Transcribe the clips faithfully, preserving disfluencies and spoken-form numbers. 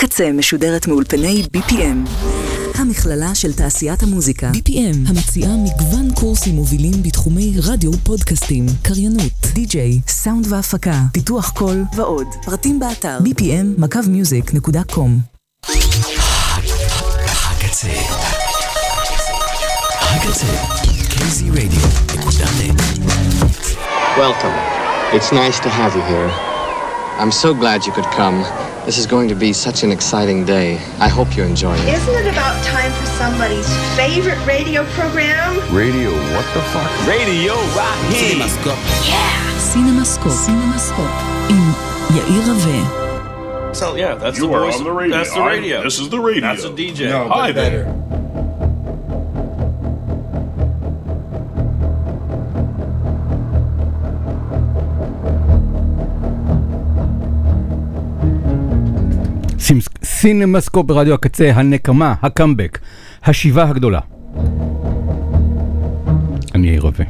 הקצה משודרת מאולפני בי פי אם, המכללה של תעשיית המוזיקה. בי פי אם, המציעה מגוון קורסים מובילים בתחומי רדיו, פודקאסטים, קריינות, די-ג'יי, סאונד והפקה, פיתוח קול ועוד. פרטים באתר בי פי אם מקו מיוזיק נקודה קום. הקצה הקצה קיי זי רדיו נקודה נט. Welcome. It's nice to have you here. I'm so glad you could come. This is going to be such an exciting day. I hope you enjoy it. Isn't it about time for somebody's favorite radio program? Radio, what the fuck? Radio right here. CinemaScope. Yeah! CinemaScope. CinemaScope. עם יאיר רווה. So yeah, that's You the are voice. on the radio. That's the radio. I'm- this is the radio. That's a D J. No, Hi but there. סינמסקופ ברדיו הקצה, הנקמה, הקאמבק, השיבה הגדולה. אני יאיר רווה.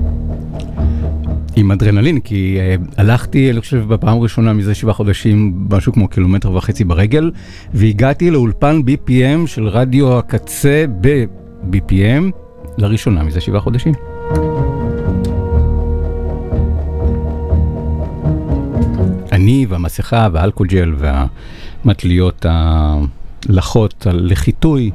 עם אדרנלין, כי uh, הלכתי, אני חושב, בפעם ראשונה מזה שבעה חודשים, משהו כמו קילומטר וחצי ברגל, והגעתי לאולפן בי פי אם של רדיו הקצה ב-בי פי אם, לראשונה מזה שבעה חודשים. אני והמסכה והאלכוג'ל והמטליות הלחות על לחיטוי.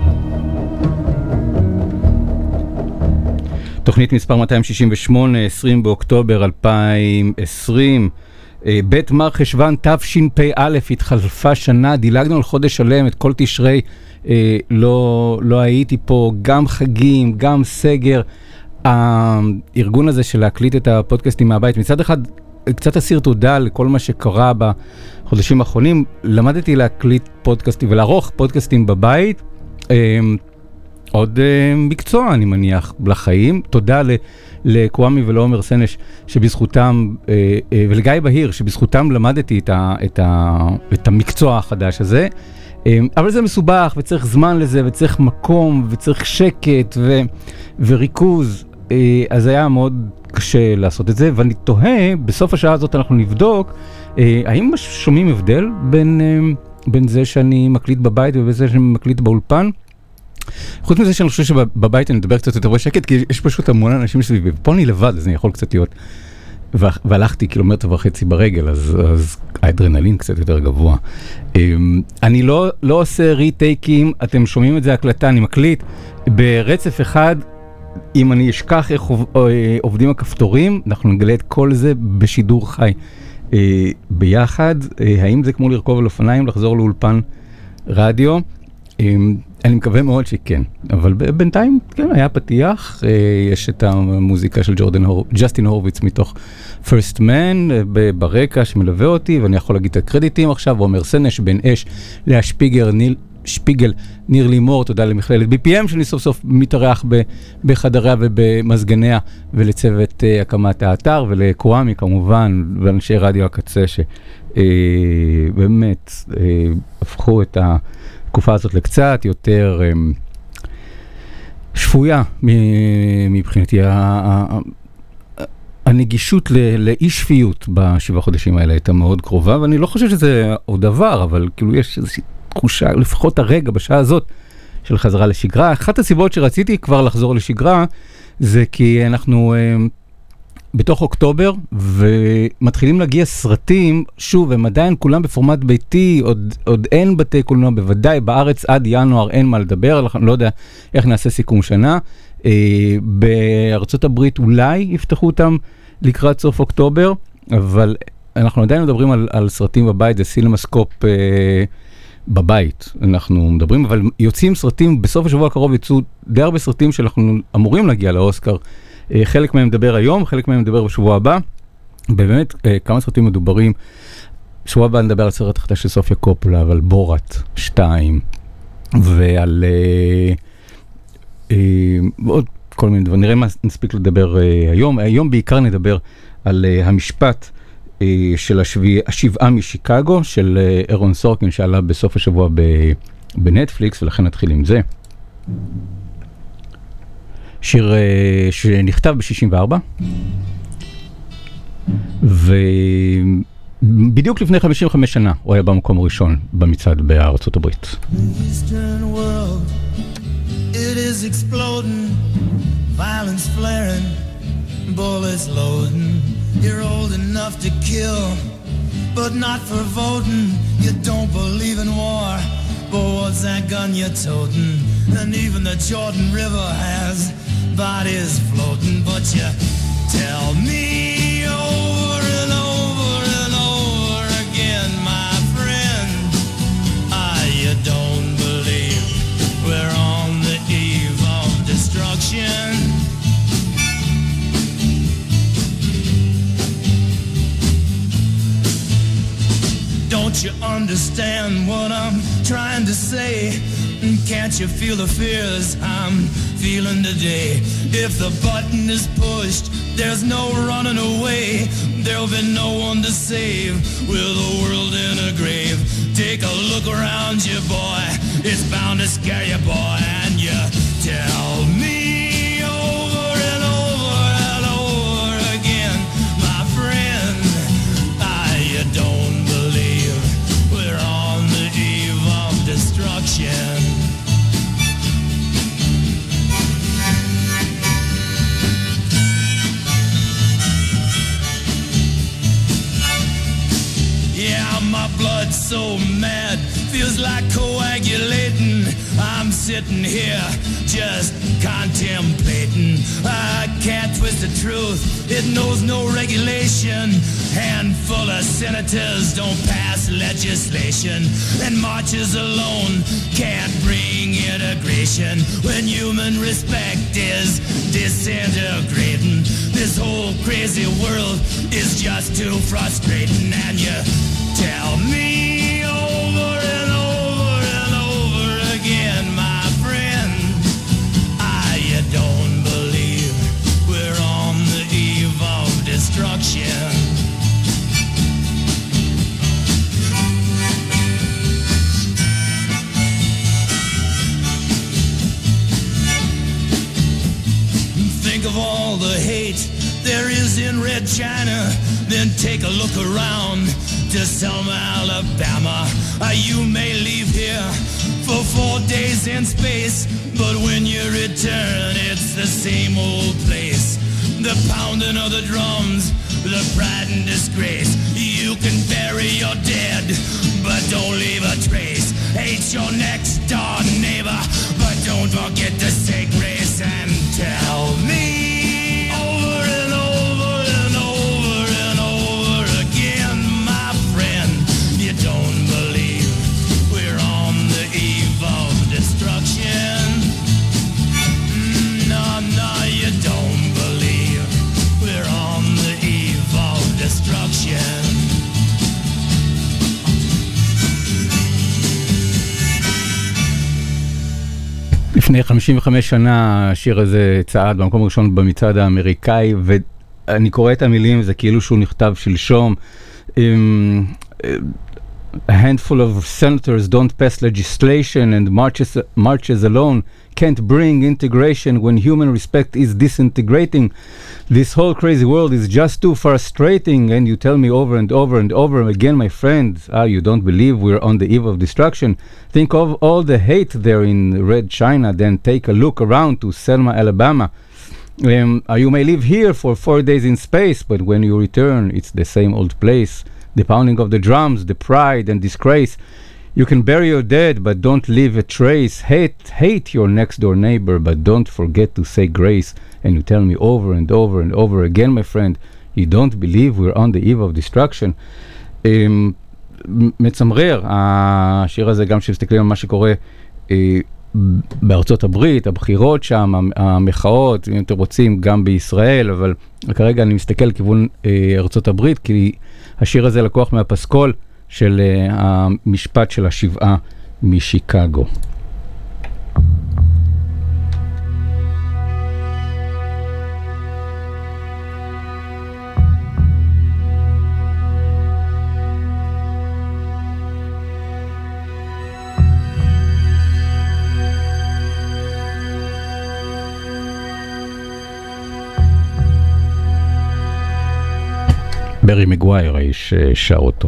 תוכנית מספר מאתיים שישים ושמונה, עשרים באוקטובר אלפיים ועשרים. בית מר חשוון תשפ"א, התחלפה שנה, דילגנו על חודש שלם, את כל תשרי לא, לא הייתי פה, גם חגים, גם סגר. הארגון הזה של להקליט את הפודקאסטים מהבית, מצד אחד קצת אסיר תודה לכל מה שקרה בחודשים האחרונים. למדתי להקליט פודקאסטים ולערוך פודקאסטים בבית. עוד מקצוע, אני מניח, לחיים. תודה לקוואמי ולעומר סנש שבזכותם, ולגיא בהיר שבזכותם למדתי את, ה, את, ה, את המקצוע החדש הזה. אבל זה מסובך וצריך זמן לזה וצריך מקום וצריך שקט ו, וריכוז. אז היה מאוד קשה לעשות את זה, ואני תוהה, בסוף השעה הזאת אנחנו נבדוק, האם שומעים הבדל בין, בין זה שאני מקליט בבית ובזה שאני מקליט באולפן? חוץ מזה שאני חושב שבבית אני מדבר קצת יותר בשקט, כי יש פשוט המון אנשים סביבי, ופה אני לבד, אז אני יכול קצת להיות, והלכתי קילומטר וחצי ברגל, אז, אז האדרנלין קצת יותר גבוה. אני לא, לא עושה ריטייקים, אתם שומעים את זה הקלטה, אני מקליט ברצף אחד. אם אני אשכח איך עובדים הכפתורים, אנחנו נגלה את כל זה בשידור חי ביחד. האם זה כמו לרכוב על אופניים, לחזור לאולפן רדיו? אני מקווה מאוד שכן, אבל בינתיים, כן, היה פתיח. יש את המוזיקה של ג'ורדן הור... ג'סטין הורוביץ מתוך First Man ברקע שמלווה אותי, ואני יכול להגיד את הקרדיטים עכשיו. עומר סנש, בן אש, לאה שפיגר, ניל שפיגל, ניר לימור, תודה למכללת בי פי אם שאני סוף סוף מתארח בחדריה ובמזגניה, ולצוות uh, הקמת האתר, ולקוואמי כמובן, ואנשי רדיו הקצה שבאמת uh, uh, הפכו את התקופה הזאת לקצת יותר uh, שפויה מבחינתי. הנגישות לאי שפיות בשבעה חודשים האלה הייתה מאוד קרובה, ואני לא חושב שזה עוד דבר, אבל כאילו יש איזושהי תחושה, לפחות הרגע בשעה הזאת של חזרה לשגרה. אחת הסיבות שרציתי כבר לחזור לשגרה, זה כי אנחנו אה, בתוך אוקטובר, ומתחילים להגיע סרטים, שוב, הם עדיין כולם בפורמט ביתי, עוד, עוד אין בתי קולנוע, בוודאי בארץ עד ינואר אין מה לדבר, אני לא יודע איך נעשה סיכום שנה. אה, בארצות הברית אולי יפתחו אותם לקראת סוף אוקטובר, אבל אנחנו עדיין מדברים על, על סרטים בבית, זה סינמסקופ אה, בבית אנחנו מדברים, אבל יוצאים סרטים, בסוף השבוע הקרוב יצאו די הרבה סרטים שאנחנו אמורים להגיע לאוסקר. חלק מהם מדבר היום, חלק מהם מדבר בשבוע הבא. באמת, כמה סרטים מדוברים. בשבוע הבא נדבר על סרט החדש של סופיה קופולה, ועל בורת שתיים, ועל עוד כל מיני דברים. נראה מה נספיק לדבר היום. היום בעיקר נדבר על המשפט של השבעה משיקגו, של אירון סורקין, שעלה בסוף השבוע בנטפליקס, ולכן נתחיל עם זה. שיר שנכתב ב-שישים וארבע, בדיוק לפני חמישים וחמש שנה הוא היה במקום הראשון במצעד בארצות הברית. Eastern world, it is exploding, violence flaring, bullets loading. You're old enough to kill, but not for voting. You don't believe in war, but what's that gun you're toting? And even the Jordan River has bodies floating, but you tell me over and over and over again, my friend, ah, you don't believe we're on the eve of destruction. Don't you understand what I'm trying to say? Can't you feel the fears I'm feeling today? If the button is pushed, there's no running away. There'll be no one to save with the world in a grave. Take a look around you, boy. It's bound to scare you, boy. And you tell me over and over and over again, my friend, ah, you don't believe we're on the eve of destruction. Yeah, my blood's so mad, feels like coagulating. I'm sitting here just contemplating. I can't twist the truth, it knows no regulation. Handful of senators don't pass legislation, and marches alone can't bring integration. When human respect is disintegrating, this whole crazy world is just too frustrating. And you tell me over and over and over again, my friend, ah, you don't believe we're on the eve of destruction. Think of all the hate there is in Red China, then take a look around to Selma, Alabama. Uh, you may leave here for four days in space, but when you return, it's the same old place. The pounding of the drums, the pride and disgrace. You can bury your dead, but don't leave a trace. Hate your next door neighbor, but don't forget to say grace. And tell me over and over and over and over again, my friend, you don't believe we're on the eve of destruction. No, no, you don't believe we're on the eve of destruction. לפני חמישים וחמש שנה השיר הזה צעד במקום הראשון במצעד האמריקאי, ואני קורא את המילים, זה כאילו שהוא נכתב שלשום. A handful of senators don't pass legislation and marches, marches alone can't bring integration when human respect is disintegrating. This whole crazy world is just too frustrating, and you tell me over and over and over again, my friend, ah, you don't believe we're on the eve of destruction. Think of all the hate there in Red China, then take a look around to Selma, Alabama. Um, you may live here for four days in space, but when you return, it's the same old place. The pounding of the drums, the pride and disgrace. You can bury your dead, but don't leave a trace. Hate, hate your next door neighbor, but don't forget to say grace. And you tell me over and over and over again, my friend, you don't believe we're on the eve of destruction. Um, מצמרר, השיר הזה גם שמסתכלים על מה שקורה בארצות הברית, הבחירות שם, המחאות, אם אתם רוצים, גם בישראל, אבל כרגע אני מסתכל לכיוון ארצות הברית, כי השיר הזה לקוח מהפסקול של המשפט של השבעה משיקגו. ברי מגווייר האיש שר אותו.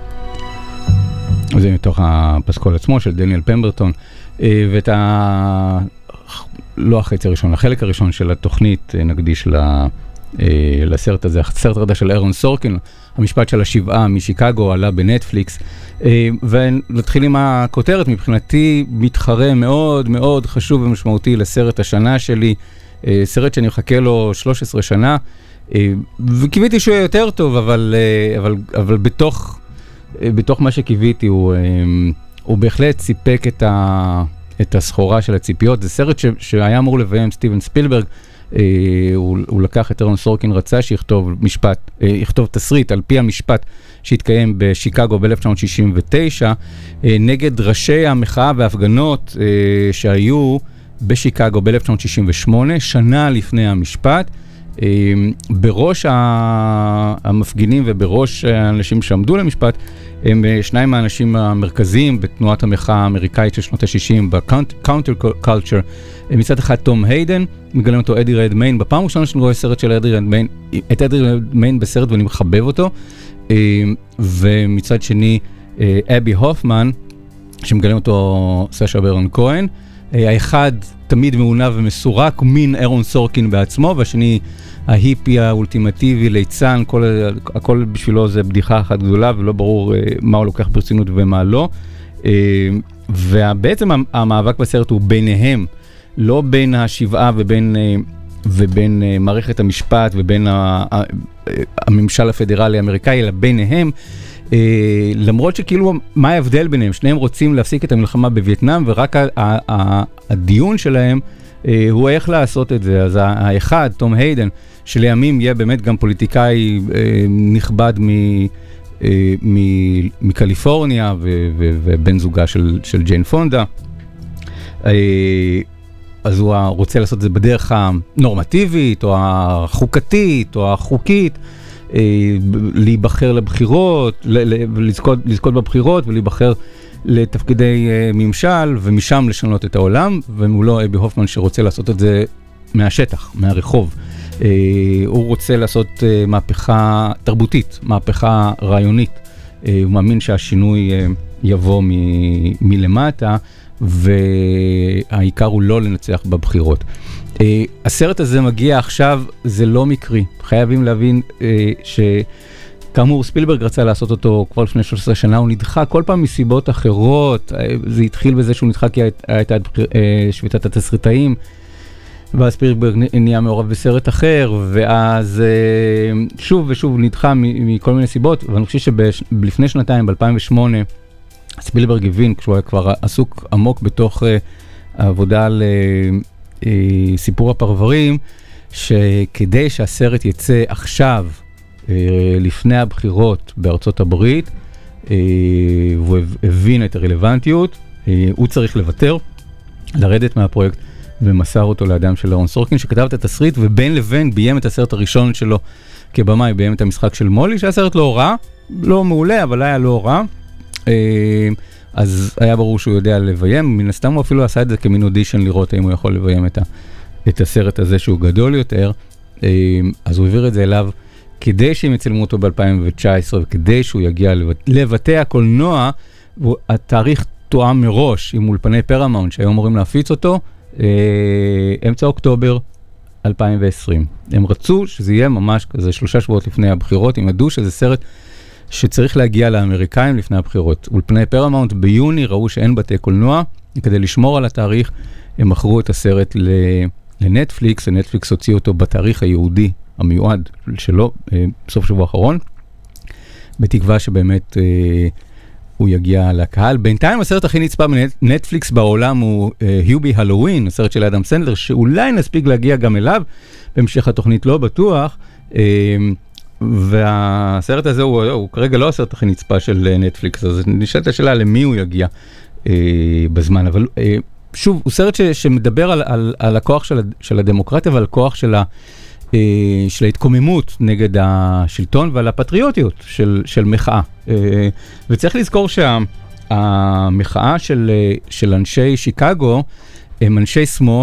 זה מתוך הפסקול עצמו של דניאל פמברטון, ואת ה... לא החצי הראשון, החלק הראשון של התוכנית נקדיש לסרט הזה, הסרט הרדה של אירון סורקין, המשפט של השבעה משיקגו, עלה בנטפליקס, ונתחיל עם הכותרת, מבחינתי מתחרה מאוד מאוד חשוב ומשמעותי לסרט השנה שלי, סרט שאני מחכה לו שלוש עשרה שנה, וקיוויתי שהוא יהיה יותר טוב, אבל, אבל, אבל בתוך, בתוך מה שקיוויתי הוא, הוא בהחלט סיפק את ה... את הסחורה של הציפיות. זה סרט ש, שהיה אמור לביים סטיבן ספילברג, אה, הוא, הוא לקח את אירון סורקין, רצה שיכתוב משפט, אה, יכתוב תסריט על פי המשפט שהתקיים בשיקגו ב-אלף תשע מאות שישים ותשע, אה, נגד ראשי המחאה וההפגנות אה, שהיו בשיקגו ב-אלף תשע מאות שישים ושמונה, שנה לפני המשפט, אה, בראש המפגינים ובראש האנשים שעמדו למשפט, הם שניים מהאנשים המרכזיים בתנועת המחאה האמריקאית של שנות ה-שישים, בקאונטר קולצ'ר. מצד אחד תום היידן, מגלם אותו אדי רדמיין, בפעם ראשונה שאני רואה סרט של אדי רדמיין, את אדי רדמיין בסרט ואני מחבב אותו, ומצד שני אבי הופמן, שמגלם אותו סשה ברון כהן, האחד תמיד מעונב ומסורק, מין אירון סורקין בעצמו, והשני ההיפי האולטימטיבי, ליצן, כל, הכל בשבילו זה בדיחה אחת גדולה, ולא ברור uh, מה הוא לוקח ברצינות ומה לא. Uh, ובעצם המאבק בסרט הוא ביניהם, לא בין השבעה ובין, uh, ובין uh, מערכת המשפט ובין ה, ה, הממשל הפדרלי האמריקאי, אלא ביניהם, uh, למרות שכאילו מה ההבדל ביניהם? שניהם רוצים להפסיק את המלחמה בווייטנאם, ורק ה, ה, ה, הדיון שלהם uh, הוא איך לעשות את זה. אז האחד, תום היידן, שלימים יהיה באמת גם פוליטיקאי אה, נכבד מ, אה, מ, מקליפורניה ו, ו, ובן זוגה של, של ג'יין פונדה. אה, אז הוא רוצה לעשות את זה בדרך הנורמטיבית או החוקתית או החוקית, אה, להיבחר לבחירות, ל, ל, לזכות, לזכות בבחירות ולהיבחר לתפקידי אה, ממשל, ומשם לשנות את העולם, ומולו אבי הופמן שרוצה לעשות את זה מהשטח, מהרחוב. Uh, הוא רוצה לעשות uh, מהפכה תרבותית, מהפכה רעיונית. Uh, הוא מאמין שהשינוי uh, יבוא מ- מלמטה, והעיקר הוא לא לנצח בבחירות. Uh, הסרט הזה מגיע עכשיו, זה לא מקרי. חייבים להבין uh, שכאמור ספילברג רצה לעשות אותו כבר לפני שלוש עשרה שנה, הוא נדחה כל פעם מסיבות אחרות. Uh, זה התחיל בזה שהוא נדחה כי הייתה uh, שביתת התסריטאים, ואז ספילברג נהיה מעורב בסרט אחר, ואז שוב ושוב נדחה מכל מיני סיבות, ואני חושב שלפני שנתיים, ב-אלפיים ושמונה, ספילברג הבין, כשהוא היה כבר עסוק עמוק בתוך העבודה על סיפור הפרברים, שכדי שהסרט יצא עכשיו, לפני הבחירות בארצות הברית, והוא הבין את הרלוונטיות, הוא צריך לוותר, לרדת מהפרויקט, ומסר אותו לאדם של אירון סורקין, שכתב את התסריט, ובין לבין ביים את הסרט הראשון שלו כבמאי, ביים את המשחק של מולי, שהיה סרט לא רע, לא מעולה, אבל היה לא רע. אז היה ברור שהוא יודע לביים, מן הסתם הוא אפילו עשה את זה כמין אודישן לראות האם הוא יכול לביים את, ה, את הסרט הזה שהוא גדול יותר. אז הוא העביר את זה אליו כדי שהם יצלמו אותו ב-אלפיים תשע עשרה, וכדי שהוא יגיע לבתי הקולנוע, התאריך תואם מראש עם אולפני פרמאונט שהיו אמורים להפיץ אותו, אמצע אוקטובר אלפיים ועשרים. הם רצו שזה יהיה ממש כזה שלושה שבועות לפני הבחירות, הם ידעו שזה סרט שצריך להגיע לאמריקאים לפני הבחירות. אולפני פרמאונט ביוני ראו שאין בתי קולנוע, כדי לשמור על התאריך, הם מכרו את הסרט לנטפליקס, ונטפליקס הוציא אותו בתאריך היהודי המיועד שלו, בסוף שבוע האחרון, בתקווה שבאמת הוא יגיע לקהל. בינתיים הסרט הכי נצפה בנטפליקס בעולם הוא היובי הלואוין, הסרט של אדם סנדלר, שאולי נספיק להגיע גם אליו, בהמשך התוכנית לא בטוח, והסרט הזה הוא, הוא כרגע לא הסרט הכי נצפה של נטפליקס, אז נשאלת השאלה למי הוא יגיע בזמן, אבל שוב, הוא סרט ש, שמדבר על, על, על הכוח של, של הדמוקרטיה ועל הכוח של ה... של ההתקוממות נגד השלטון ועל הפטריוטיות של, של מחאה. וצריך לזכור שהמחאה של, של אנשי שיקגו הם אנשי שמאל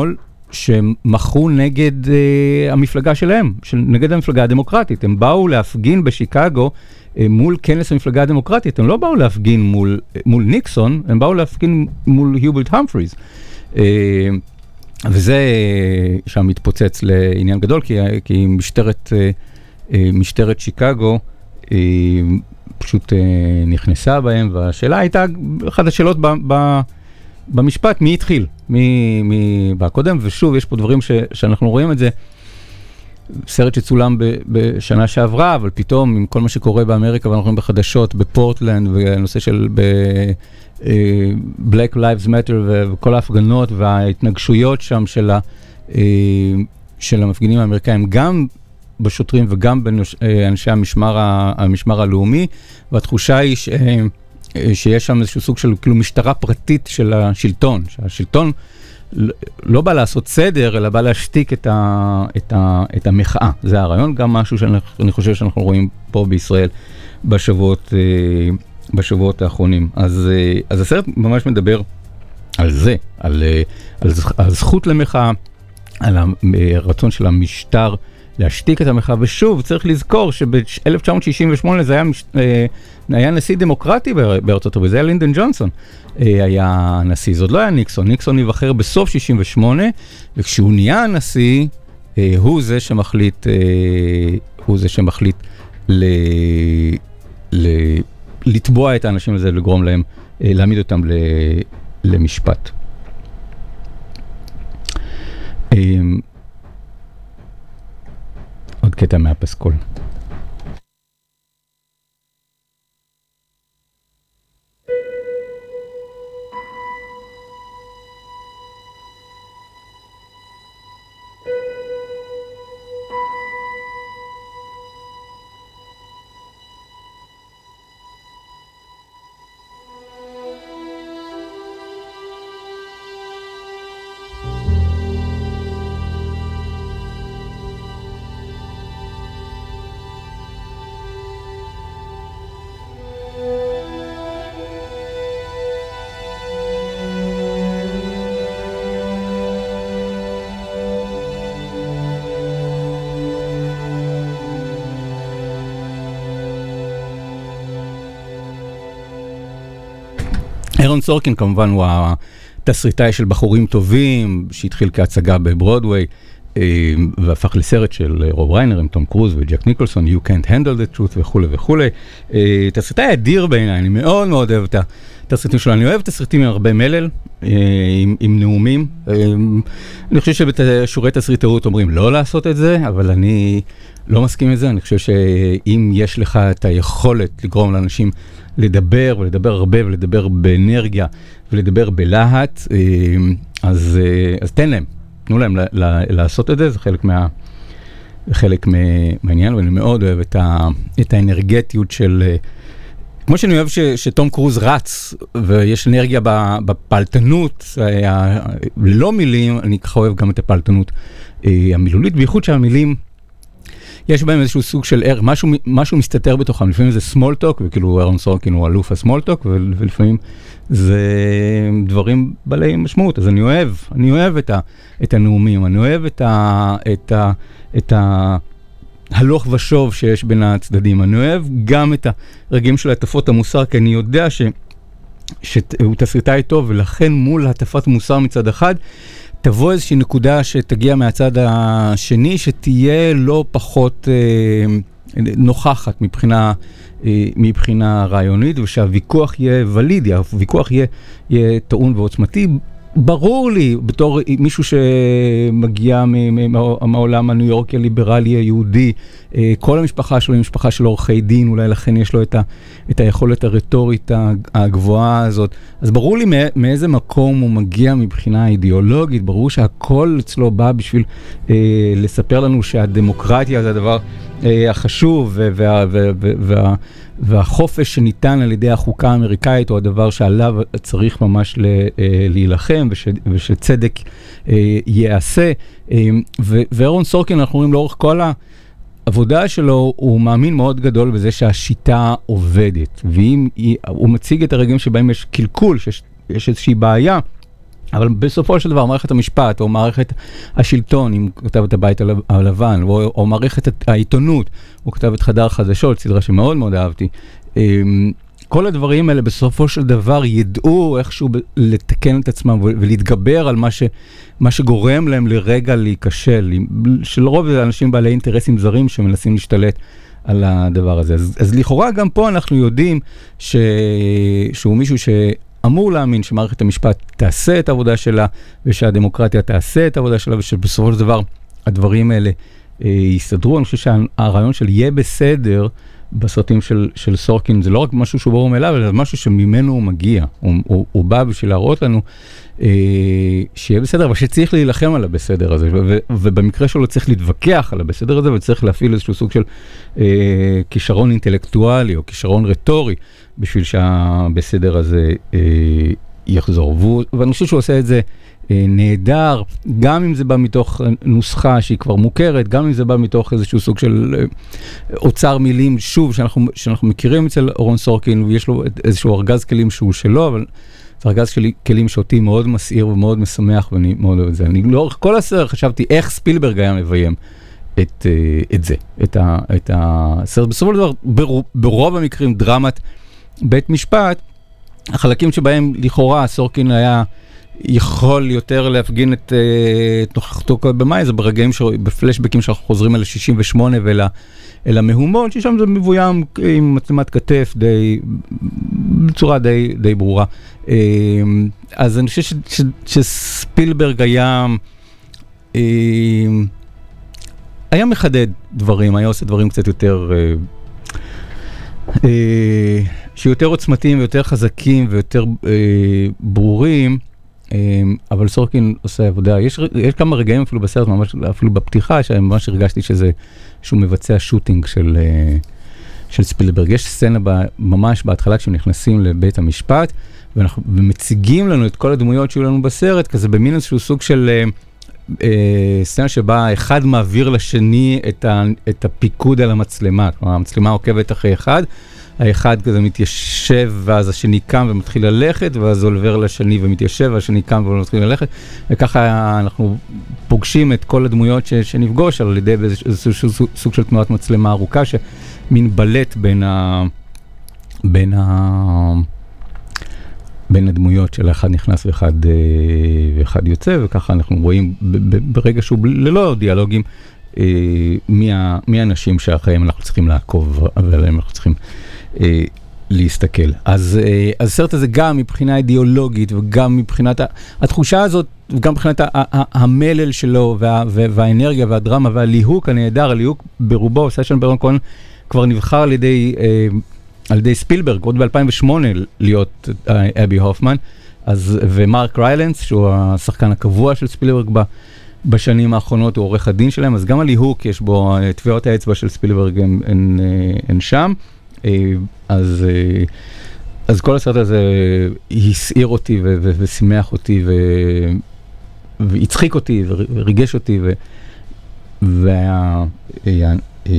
שמחו נגד uh, המפלגה שלהם, של, נגד המפלגה הדמוקרטית. הם באו להפגין בשיקגו uh, מול כנס המפלגה הדמוקרטית. הם לא באו להפגין מול, מול ניקסון, הם באו להפגין מול היוברט המפריז. Uh, וזה uh, שם מתפוצץ לעניין גדול, כי, כי משטרת, uh, uh, משטרת שיקגו uh, פשוט uh, נכנסה בהם, והשאלה הייתה, אחת השאלות ב... ב במשפט, מי התחיל? מי, מי בא קודם? ושוב, יש פה דברים ש, שאנחנו רואים את זה, סרט שצולם ב, בשנה שעברה, אבל פתאום, עם כל מה שקורה באמריקה, ואנחנו רואים בחדשות, בפורטלנד, והנושא של ב, uh, Black Lives Matter, וכל ההפגנות וההתנגשויות שם של, ה, uh, של המפגינים האמריקאים, גם בשוטרים וגם באנשי המשמר, המשמר הלאומי, והתחושה היא ש... שיש שם איזשהו סוג של כאילו משטרה פרטית של השלטון, שהשלטון לא בא לעשות סדר, אלא בא להשתיק את, ה, את, ה, את המחאה. זה הרעיון, גם משהו שאני חושב שאנחנו רואים פה בישראל בשבועות, בשבועות האחרונים. אז, אז הסרט ממש מדבר על זה, על, על, על זכות למחאה, על הרצון של המשטר להשתיק את המחאה, ושוב, צריך לזכור שב-אלף תשע מאות שישים ושמונה זה היה, היה נשיא דמוקרטי בארצות הברית, זה היה לינדון ג'ונסון, היה נשיא, זאת לא היה ניקסון, ניקסון יבחר בסוף שישים ושמונה, וכשהוא נהיה הנשיא, הוא זה שמחליט, הוא זה שמחליט ל, ל, לתבוע את האנשים הזה, לגרום להם, להעמיד אותם ל, למשפט. עוד קטע מהפסקול. אהרון סורקין כמובן הוא התסריטאי של בחורים טובים, שהתחיל כהצגה בברודווי, והפך לסרט של רוב ריינר עם תום קרוז וג'ק ניקולסון, You Can't Handle the Truth וכו' וכו'. תסריטאי אדיר בעיניי, אני מאוד מאוד אוהב את התסריטים שלו, אני אוהב תסריטים עם הרבה מלל, עם, עם נאומים. אני חושב שבשורי תסריטאות אומרים לא לעשות את זה, אבל אני לא מסכים עם זה, אני חושב שאם יש לך את היכולת לגרום לאנשים לדבר, ולדבר הרבה, ולדבר באנרגיה, ולדבר בלהט, אז, אז תן להם, תנו להם ל, ל, לעשות את זה, זה חלק מה, חלק מהעניין, ואני מאוד אוהב את, ה, את האנרגטיות של, כמו שאני אוהב ש, שתום קרוז רץ, ויש אנרגיה בפלטנות, ללא מילים, אני ככה אוהב גם את הפלטנות המילולית, בייחוד שהמילים, יש בהם איזשהו סוג של ער, משהו, משהו מסתתר בתוכם, לפעמים זה small talk, וכאילו אהרון סורקין הוא אלוף ה-small talk, ולפעמים זה דברים בעלי משמעות, אז אני אוהב, אני אוהב את, ה, את הנאומים, אני אוהב את, ה, את, ה, את ה, הלוך ושוב שיש בין הצדדים, אני אוהב גם את הרגעים של הטפות המוסר, כי אני יודע ש, שהוא תסריטאי טוב, ולכן מול הטפת מוסר מצד אחד, תבוא איזושהי נקודה שתגיע מהצד השני, שתהיה לא פחות אה, נוכחת מבחינה, אה, מבחינה רעיונית, ושהוויכוח יהיה ולידי, הוויכוח יהיה, יהיה טעון ועוצמתי. ברור לי, בתור מישהו שמגיע מהעולם הניו יורקי הליברלי היהודי, כל המשפחה שלו היא משפחה של עורכי דין, אולי לכן יש לו את, ה, את היכולת הרטורית הגבוהה הזאת. אז ברור לי מאיזה מקום הוא מגיע מבחינה אידיאולוגית, ברור שהכל אצלו בא בשביל אה, לספר לנו שהדמוקרטיה זה הדבר אה, החשוב, וה, וה, וה, וה, והחופש שניתן על ידי החוקה האמריקאית הוא הדבר שעליו צריך ממש להילחם, וש, ושצדק אה, יעשה. אה, ואהרון סורקין, אנחנו רואים לאורך כל העבודה שלו, הוא מאמין מאוד גדול בזה שהשיטה עובדת. ואם היא, הוא מציג את הרגעים שבהם יש קלקול, שיש יש איזושהי בעיה, אבל בסופו של דבר, מערכת המשפט, או מערכת השלטון, אם הוא כתב את הבית הלבן, או, או מערכת העיתונות, הוא כתב את חדר חדשות, סדרה שמאוד מאוד אהבתי. כל הדברים האלה בסופו של דבר ידעו איכשהו לתקן את עצמם ולהתגבר על מה, ש, מה שגורם להם לרגע להיכשל, שלרוב זה אנשים בעלי אינטרסים זרים שמנסים להשתלט על הדבר הזה. אז, אז לכאורה גם פה אנחנו יודעים ש, שהוא מישהו ש... אמור להאמין שמערכת המשפט תעשה את העבודה שלה, ושהדמוקרטיה תעשה את העבודה שלה, ושבסופו של דבר הדברים האלה אה, יסתדרו. אני חושב שהרעיון של יהיה בסדר בסרטים של, של סורקין, זה לא רק משהו שהוא ברור מאליו, אלא זה משהו שממנו הוא מגיע. הוא, הוא, הוא בא בשביל להראות לנו אה, שיהיה בסדר, אבל שצריך להילחם על הבסדר הזה, ו, ובמקרה שלו צריך להתווכח על הבסדר הזה, וצריך להפעיל איזשהו סוג של אה, כישרון אינטלקטואלי, או כישרון רטורי, בשביל שהבסדר הזה אה, יחזור. והוא, ואני חושב שהוא עושה את זה אה, נהדר, גם אם זה בא מתוך נוסחה שהיא כבר מוכרת, גם אם זה בא מתוך איזשהו סוג של אה, אוצר מילים, שוב, שאנחנו, שאנחנו מכירים אצל אורון סורקין, ויש לו איזשהו ארגז כלים שהוא שלו, אבל זה ארגז של כלים שאותי מאוד מסעיר ומאוד משמח, ואני מאוד אוהב את זה. אני לאורך כל הסרט חשבתי איך ספילברג היה מביים את, אה, את זה, את, ה, את הסרט. בסופו של דבר, ברוב, ברוב המקרים, דרמת בית משפט, החלקים שבהם לכאורה סורקין היה יכול יותר להפגין את, את נוכחתו במאי, זה ברגעים, בפלשבקים שאנחנו חוזרים אל שישים ושמונה ואל אל המהומות, ששם זה מבוים עם מצלמת כתף די, בצורה די, די ברורה. אז אני חושב ש, ש, שספילברג היה, היה מחדד דברים, היה עושה דברים קצת יותר... שיותר עוצמתיים ויותר חזקים ויותר אה, ברורים, אה, אבל סורקין עושה עבודה. יש, יש כמה רגעים אפילו בסרט, ממש, אפילו בפתיחה, שממש הרגשתי שזה, שהוא מבצע שוטינג של, אה, של ספילברג. יש סצנה ב, ממש בהתחלה כשהם נכנסים לבית המשפט, ואנחנו, ומציגים לנו את כל הדמויות שהיו לנו בסרט, כזה במין איזשהו סוג של אה, אה, סצנה שבה אחד מעביר לשני את, ה, את הפיקוד על המצלמה. כלומר, המצלמה עוקבת אחרי אחד, האחד כזה מתיישב, ואז השני קם ומתחיל ללכת, ואז עובר לשני ומתיישב, והשני קם ומתחיל ללכת, וככה אנחנו פוגשים את כל הדמויות ש, שנפגוש, על ידי איזשהו סוג של תנועת מצלמה ארוכה, שמין בלט בין ה... בין ה... בין הדמויות של אחד נכנס ואחד, ואחד יוצא, וככה אנחנו רואים ברגע שהוא ללא דיאלוגים, מי, מי האנשים שאחריהם אנחנו צריכים לעקוב, ועליהם אנחנו צריכים אה, להסתכל. אז, אה, אז הסרט הזה גם מבחינה אידיאולוגית, וגם מבחינת התחושה הזאת, וגם מבחינת המלל שלו, וה, והאנרגיה והדרמה, והליהוק הנהדר, הליהוק ברובו, סשה ברון כהן כבר נבחר על ידי, אה, על ידי ספילברג, עוד ב-אלפיים ושמונה להיות אה, אבי הופמן, אז, ומרק ריילנס, שהוא השחקן הקבוע של ספילברג בה, בשנים האחרונות הוא עורך הדין שלהם, אז גם הליהוק יש בו, טביעות האצבע של ספילברג הם, הם, הם שם, אז, אז כל הסרט הזה הסעיר אותי ו- ו- ושימח אותי ו- והצחיק אותי וריגש אותי ו- והיה היה,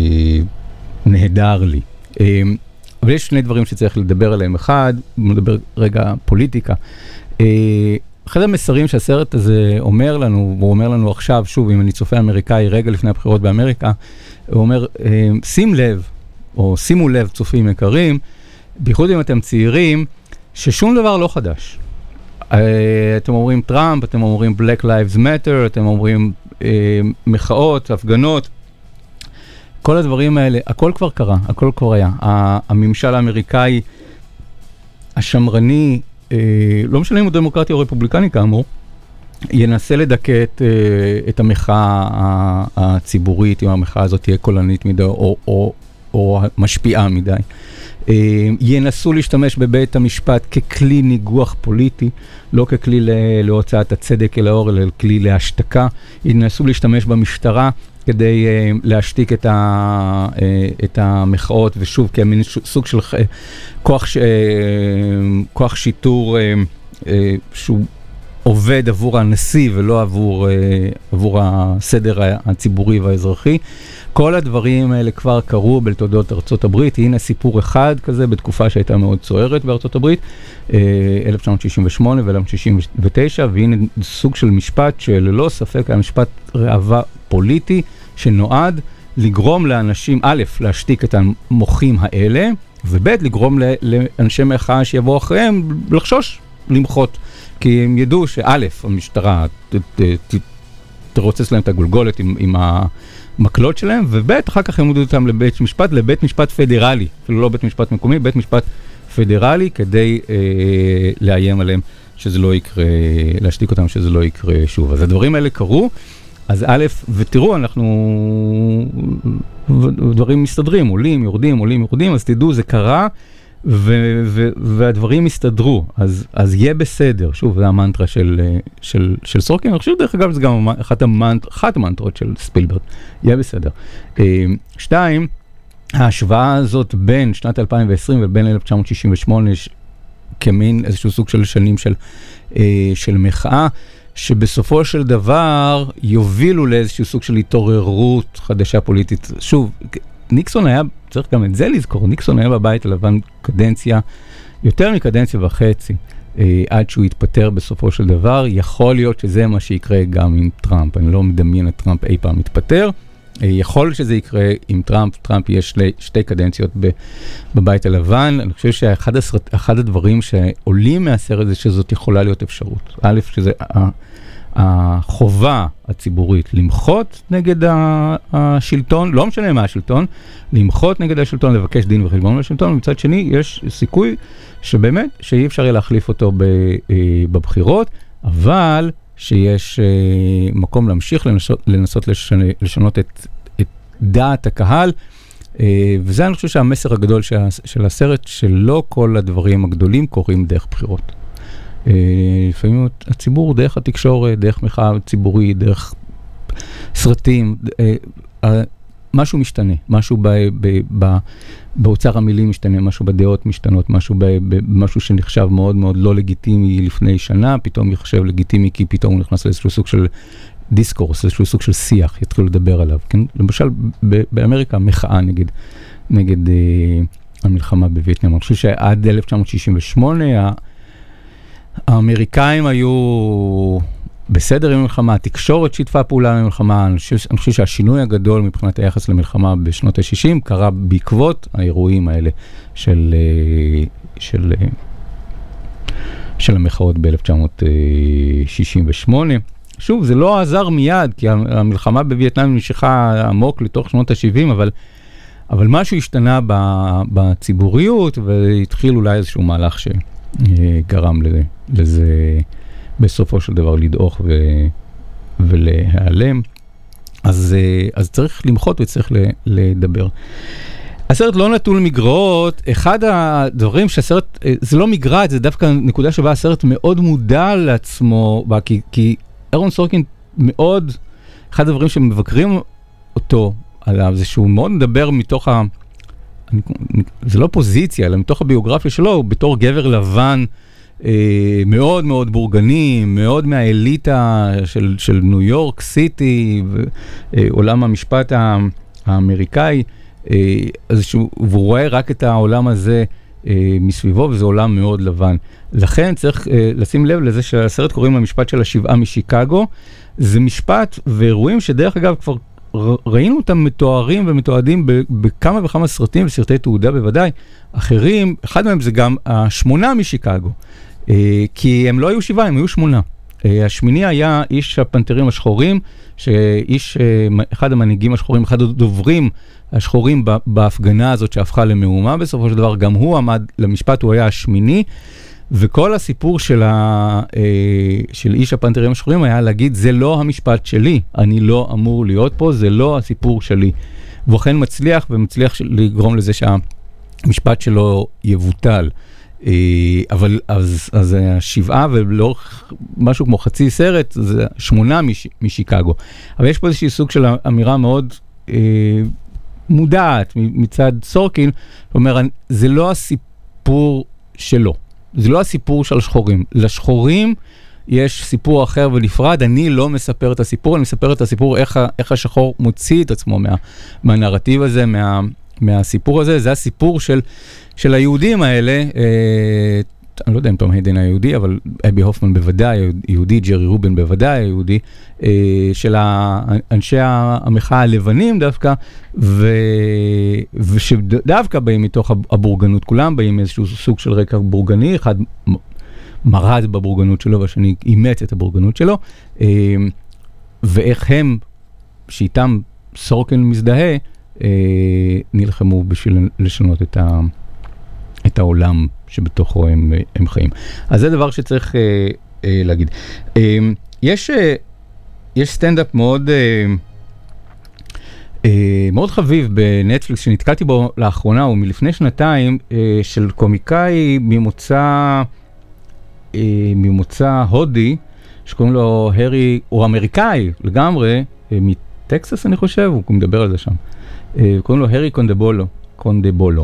נהדר לי. אבל יש שני דברים שצריך לדבר עליהם. אחד, מדבר רגע פוליטיקה. אחד המסרים שהסרט הזה אומר לנו, והוא אומר לנו עכשיו, שוב, אם אני צופה אמריקאי רגע לפני הבחירות באמריקה, הוא אומר, שים לב, או שימו לב, צופים יקרים, בייחוד אם אתם צעירים, ששום דבר לא חדש. אתם אומרים טראמפ, אתם אומרים Black Lives Matter, אתם אומרים מחאות, הפגנות, כל הדברים האלה, הכל כבר קרה, הכל כבר היה. הממשל האמריקאי, השמרני, לא משנה אם הוא דמוקרטי או רפובליקני כאמור, ינסה לדכא את, את המחאה הציבורית, אם המחאה הזאת תהיה קולנית מדי או, או, או משפיעה מדי. ינסו להשתמש בבית המשפט ככלי ניגוח פוליטי, לא ככלי להוצאת הצדק אל האור, אלא כלי להשתקה. ינסו להשתמש במשטרה כדי uh, להשתיק את, ה, uh, את המחאות, ושוב, כמין סוג של uh, כוח, ש, uh, כוח שיטור uh, uh, שהוא עובד עבור הנשיא ולא עבור, עבור הסדר הציבורי והאזרחי. כל הדברים האלה כבר קרו בתולדות ארצות הברית. הנה סיפור אחד כזה בתקופה שהייתה מאוד צוערת בארצות הברית, אלף תשע מאות שישים ושמונה ו-אלף תשע מאות שישים ותשע, והנה סוג של משפט שללא ספק היה משפט ראווה פוליטי, שנועד לגרום לאנשים, א', להשתיק את המוחים האלה, וב', לגרום לאנשי מחאה שיבואו אחריהם לחשוש, למחות. כי הם ידעו שא', המשטרה תרוצץ להם את הגולגולת עם, עם המקלות שלהם, וב', אחר כך הם ידעו אותם לבית משפט, לבית משפט פדרלי, אפילו לא בית משפט מקומי, בית משפט פדרלי, כדי אה, לאיים עליהם שזה לא יקרה, להשתיק אותם שזה לא יקרה שוב. אז הדברים האלה קרו, אז א', ותראו, אנחנו, דברים מסתדרים, עולים, יורדים, עולים, יורדים, אז תדעו, זה קרה, ו- ו- והדברים הסתדרו, אז, אז יהיה בסדר. שוב, זה המנטרה של, של, של סורקין, אני חושב, דרך אגב, זה גם אחת, המנט, אחת המנטרות של ספילברג, יהיה בסדר. שתיים, ההשוואה הזאת בין שנת אלפיים ועשרים ובין אלף תשע מאות שישים ושמונה, כמין איזשהו סוג של שנים של, של מחאה, שבסופו של דבר יובילו לאיזשהו סוג של התעוררות חדשה פוליטית. שוב, ניקסון היה, צריך גם את זה לזכור, ניקסון היה בבית הלבן קדנציה, יותר מקדנציה וחצי, אה, עד שהוא התפטר בסופו של דבר. יכול להיות שזה מה שיקרה גם עם טראמפ. אני לא מדמיין את טראמפ אי פעם מתפטר. אה, יכול שזה יקרה עם טראמפ. טראמפ יש שתי, שתי קדנציות ב, בבית הלבן. אני חושב שאחד הסרט, אחד הדברים שעולים מהסרט זה שזאת יכולה להיות אפשרות. א', שזה החובה הציבורית למחות נגד השלטון, לא משנה מה השלטון, למחות נגד השלטון, לבקש דין וחשבון לשלטון, ומצד שני יש סיכוי שבאמת שאי אפשר יהיה להחליף אותו בבחירות, אבל שיש מקום להמשיך לנסות, לנסות לשנות, לשנות את, את דעת הקהל, וזה אני חושב שהמסר הגדול של, של הסרט, שלא כל הדברים הגדולים קורים דרך בחירות. לפעמים הציבור דרך התקשורת, דרך מחאה ציבורית, דרך סרטים, משהו משתנה, משהו באוצר המילים משתנה, משהו בדעות משתנות, משהו שנחשב מאוד מאוד לא לגיטימי לפני שנה, פתאום יחשב לגיטימי כי פתאום הוא נכנס לאיזשהו סוג של דיסקורס, איזשהו סוג של שיח, יתחילו לדבר עליו. למשל באמריקה מחאה נגד, נגד המלחמה בווייטנאם. אני חושב שעד אלף תשע מאות שישים ושמונה האמריקאים היו בסדר עם המלחמה, התקשורת שיתפה פעולה עם המלחמה. אני חושב, אני חושב שהשינוי הגדול מבחינת היחס למלחמה בשנות ה-שישים קרה בעקבות האירועים האלה של, של, של המחאות ב-אלף תשע מאות שישים ושמונה. שוב, זה לא עזר מיד, כי המלחמה בווייטנאם נמשכה עמוק לתוך שנות ה-שבעים, אבל, אבל משהו השתנה בציבוריות, והתחיל אולי איזשהו מהלך ש... גרם לזה, לזה בסופו של דבר לדעוך ו, ולהיעלם. אז, אז צריך למחות וצריך לדבר. הסרט לא נטול מגרעות. אחד הדברים שהסרט, זה לא מגרעת, זה דווקא נקודה שבה הסרט מאוד מודע לעצמו, כי, כי אירון סורקין מאוד, אחד הדברים שמבקרים אותו עליו, זה שהוא מאוד מדבר מתוך ה... זה לא פוזיציה, אלא מתוך הביוגרפיה שלו, בתור גבר לבן אה, מאוד מאוד בורגני, מאוד מהאליטה של, של ניו יורק סיטי, ועולם המשפט האמריקאי, אה, אז שהוא, והוא רואה רק את העולם הזה אה, מסביבו, וזה עולם מאוד לבן. לכן צריך אה, לשים לב לזה שהסרט קוראים למשפט של השבעה משיקגו, זה משפט ואירועים שדרך אגב כבר ראינו אותם מתוארים ומתועדים בכמה וכמה סרטים וסרטי תעודה בוודאי. אחרים, אחד מהם זה גם השמונה משיקגו, כי הם לא היו שבעה, הם היו שמונה. השמיני היה איש הפנתרים השחורים, שאיש, אחד המנהיגים השחורים, אחד הדוברים השחורים בהפגנה הזאת שהפכה למהומה בסופו של דבר, גם הוא עמד למשפט, הוא היה השמיני, וכל הסיפור של, ה, של איש הפנתרים השחורים היה להגיד, זה לא המשפט שלי, אני לא אמור להיות פה, זה לא הסיפור שלי. והוא אכן מצליח, ומצליח לגרום לזה שהמשפט שלו יבוטל. אבל אז, אז השבעה ולאורך משהו כמו חצי סרט, זה שמונה מש, משיקגו. אבל יש פה איזושהי סוג של אמירה מאוד אה, מודעת מצד סורקין, זאת אומרת, זה לא הסיפור שלו. זה לא הסיפור של השחורים. לשחורים יש סיפור אחר ונפרד, אני לא מספר את הסיפור, אני מספר את הסיפור איך, איך השחור מוציא את עצמו מה, מהנרטיב הזה, מה, מהסיפור הזה, זה הסיפור של, של היהודים האלה, אה, אני לא יודע אם תום היידן היהודי, אבל אבי הופמן בוודאי יהודי, ג'רי רובין בוודאי היהודי, אה, של אנשי המחאה הלבנים דווקא, ו, ושדווקא באים מתוך הבורגנות, כולם באים איזשהו סוג של רקע בורגני, אחד מרד בבורגנות שלו, והשני אימץ את הבורגנות שלו, אה, ואיך הם, שאיתם סורקין מזדהה, אה, נלחמו בשביל לשנות את ה... את העולם שבתוכו הם, הם חיים. אז זה דבר שצריך אה, אה, להגיד. אה, יש, אה, יש סטנדאפ מאוד, אה, אה, מאוד חביב בנטפליקס, שנתקלתי בו לאחרונה, הוא מלפני שנתיים, אה, של קומיקאי ממוצא, אה, ממוצא הודי, שקוראים לו הרי, הוא אמריקאי לגמרי, אה, מטקסס אני חושב, הוא מדבר על זה שם. אה, קוראים לו הרי קונדבולו, קונדבולו.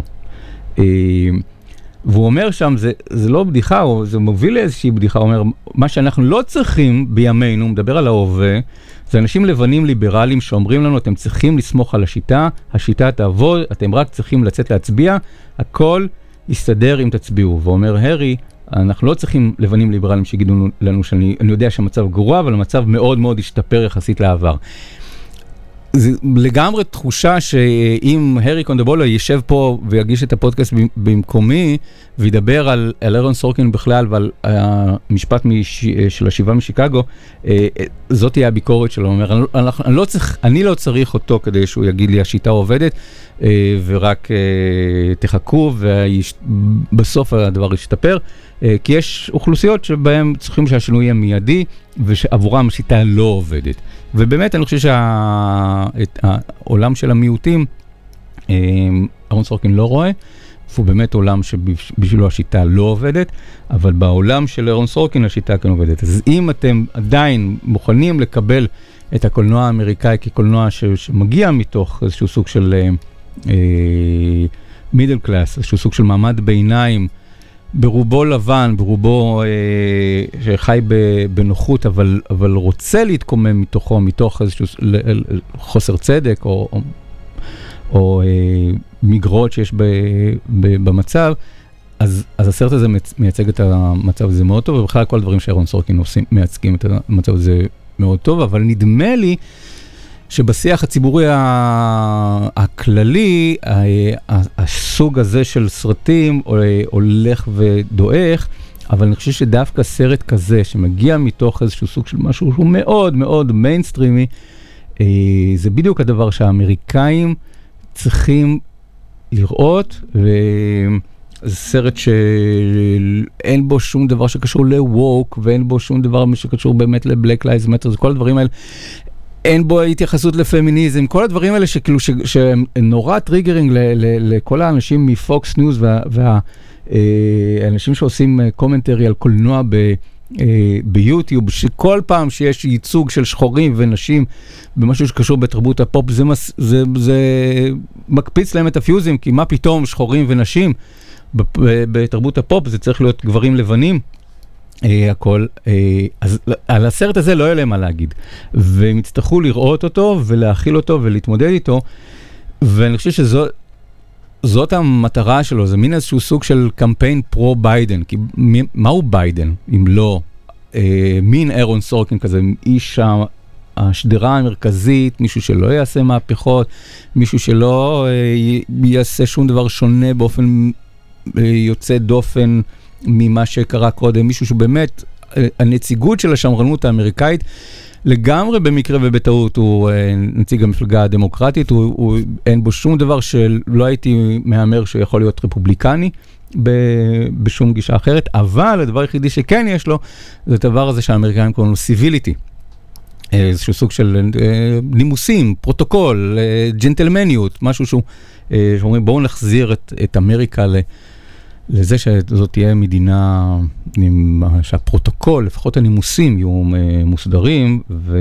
והוא אומר שם, זה, זה לא בדיחה, זה מוביל לאיזושהי בדיחה, הוא אומר, מה שאנחנו לא צריכים בימינו, הוא מדבר על ההווה, זה אנשים לבנים ליברליים שאומרים לנו, אתם צריכים לסמוך על השיטה, השיטה תעבוד, אתם רק צריכים לצאת להצביע, הכל יסתדר אם תצביעו. ואומר הרי, אנחנו לא צריכים לבנים ליברליים שיגידו לנו שאני אני יודע שהמצב גרוע, אבל המצב מאוד מאוד השתפר יחסית לעבר. זה לגמרי תחושה שאם הרי קונדבולו יישב פה ויגיש את הפודקאסט במקומי, וידבר על, על אירון סורקין בכלל ועל המשפט מש, של השיבה משיקגו, זאת תהיה הביקורת שלו. אומר, אני, אני, לא צריך, אני לא צריך אותו כדי שהוא יגיד לי השיטה עובדת, ורק תחכו ובסוף הדבר ישתפר, כי יש אוכלוסיות שבהם צריכים שהשינוי יהיה מיידי, ושעבורם השיטה לא עובדת. ובאמת אני חושב שהעולם של המיעוטים, אירון סורקין לא רואה, הוא באמת עולם שבשבילו השיטה לא עובדת, אבל בעולם של אירון סורקין השיטה כן עובדת. אז אם אתם עדיין מוכנים לקבל את הקולנוע האמריקאי כקולנוע שמגיע מתוך איזשהו סוג של מידל קלאס, איזשהו סוג של מעמד ביניים, ברובו לבן, ברובו אה, שחי בנוחות, אבל, אבל רוצה להתקומם מתוכו, מתוך איזשהו חוסר צדק, או, או, או אה, מגרות שיש ב, ב, במצב, אז, אז הסרט הזה מייצג את המצב הזה מאוד טוב, ובכלל כל הדברים שאירון סורקין עושים, מייצגים את המצב הזה מאוד טוב, אבל נדמה לי שבשיח הציבורי הכללי, הסוג הזה של סרטים הולך ודועך, אבל אני חושב שדווקא סרט כזה שמגיע מתוך איזשהו סוג של משהו שהוא מאוד מאוד מיינסטרימי, זה בדיוק הדבר שהאמריקאים צריכים לראות, וזה סרט שאין בו שום דבר שקשור לווק, ואין בו שום דבר שקשור באמת לבלק לייבס מאטר, זה כל הדברים האלה. אין בו התייחסות לפמיניזם, כל הדברים האלה שכאילו שהם נורא טריגרינג לכל האנשים מפוקס ניוז והאנשים שעושים קומנטרי על קולנוע ביוטיוב, שכל פעם שיש ייצוג של שחורים ונשים במשהו שקשור בתרבות הפופ, זה, זה, זה מקפיץ להם את הפיוזים, כי מה פתאום שחורים ונשים בתרבות הפופ, זה צריך להיות גברים לבנים. הכל, אז על הסרט הזה לא יהיה להם מה להגיד, והם יצטרכו לראות אותו ולהכיל אותו ולהתמודד איתו, ואני חושב שזאת המטרה שלו, זה מין איזשהו סוג של קמפיין פרו-ביידן, כי מהו ביידן אם לא מין אירון סורקין כזה, איש השדרה המרכזית, מישהו שלא יעשה מהפכות, מישהו שלא יעשה שום דבר שונה באופן יוצא דופן ממה שקרה קודם, מישהו שבאמת הנציגות של השמרנות האמריקאית, לגמרי במקרה ובטעות, הוא נציג המפלגה הדמוקרטית, הוא, הוא, אין בו שום דבר שלא הייתי מאמר שיכול להיות רפובליקני ב, בשום גישה אחרת, אבל הדבר היחידי שכן יש לו, זה הדבר הזה שהאמריקאים קוראים לו סיביליטי. איזשהו סוג של נימוסים, פרוטוקול, ג'נטלמניות, משהו שהוא, שאומרים בואו נחזיר את, את אמריקה ל... לזה שזאת תהיה מדינה, שהפרוטוקול, לפחות הנימוסים יהיו מוסדרים,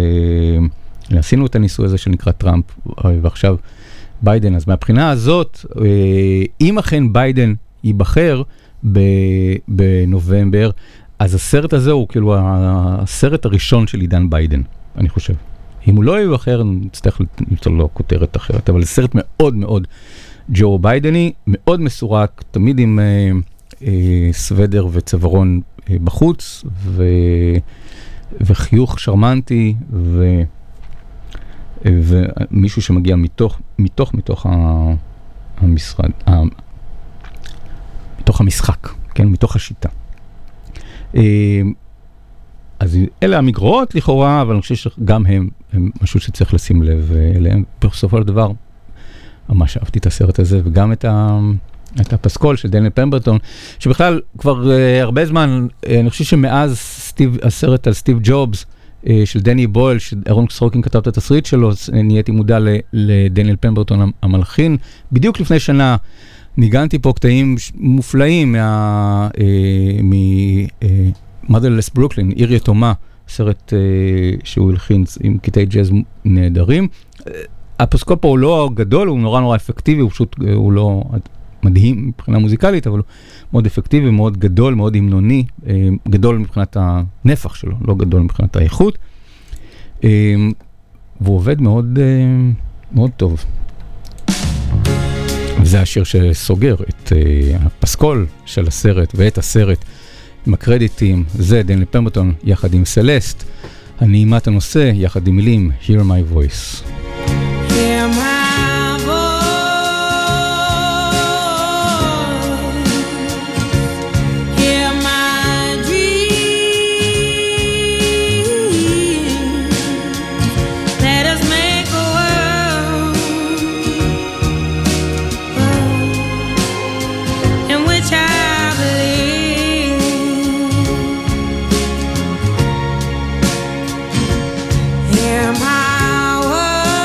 ועשינו את הניסוי הזה שנקרא טראמפ, ועכשיו ביידן. אז מהבחינה הזאת, אם אכן ביידן ייבחר בנובמבר, אז הסרט הזה הוא כאילו הסרט הראשון של עידן ביידן, אני חושב. אם הוא לא יהיה אחר, נצטרך למצוא לו כותרת אחרת, אבל זה סרט מאוד מאוד ג'ו ביידני, מאוד מסורק, תמיד עם אה, אה, סוודר וצווארון אה, בחוץ, ו, וחיוך שרמנטי, ו, אה, ומישהו שמגיע מתוך, מתוך, מתוך ה, המשרד, ה, מתוך המשחק, כן, מתוך השיטה. אה, אז אלה המגרעות לכאורה, אבל אני חושב שגם הם, הם משהו שצריך לשים לב אליהם. בסופו של דבר, ממש אהבתי את הסרט הזה, וגם את, ה, את הפסקול של דניאל פמברטון, שבכלל כבר uh, הרבה זמן, uh, אני חושב שמאז סטיב, הסרט על סטיב ג'ובס, uh, של דני בויל, שאירון סורקין כתב את התסריט שלו, נהייתי מודע לדניאל פמברטון המלחין. בדיוק לפני שנה, ניגנתי פה קטעים מופלאים מה... Uh, מ... Uh, Motherless Brooklyn, עיר יתומה, סרט uh, שהוא הלחין עם קטעי ג'אז נהדרים. Uh, הפסקול פה הוא לא גדול, הוא נורא נורא אפקטיבי, הוא פשוט, uh, הוא לא מדהים מבחינה מוזיקלית, אבל הוא מאוד אפקטיבי, מאוד גדול, מאוד המנוני, uh, גדול מבחינת הנפח שלו, לא גדול מבחינת האיכות, uh, והוא עובד מאוד, uh, מאוד טוב. וזה השיר שסוגר את uh, הפסקול של הסרט ואת הסרט, עם הקרדיטים, זה דניאל פמברטון יחד עם סלסט, הנעימת הנושא יחד עם מילים Hear My Voice. Hear my voice, hear my dreams, let us make a world, world in which I believe. Hear my words,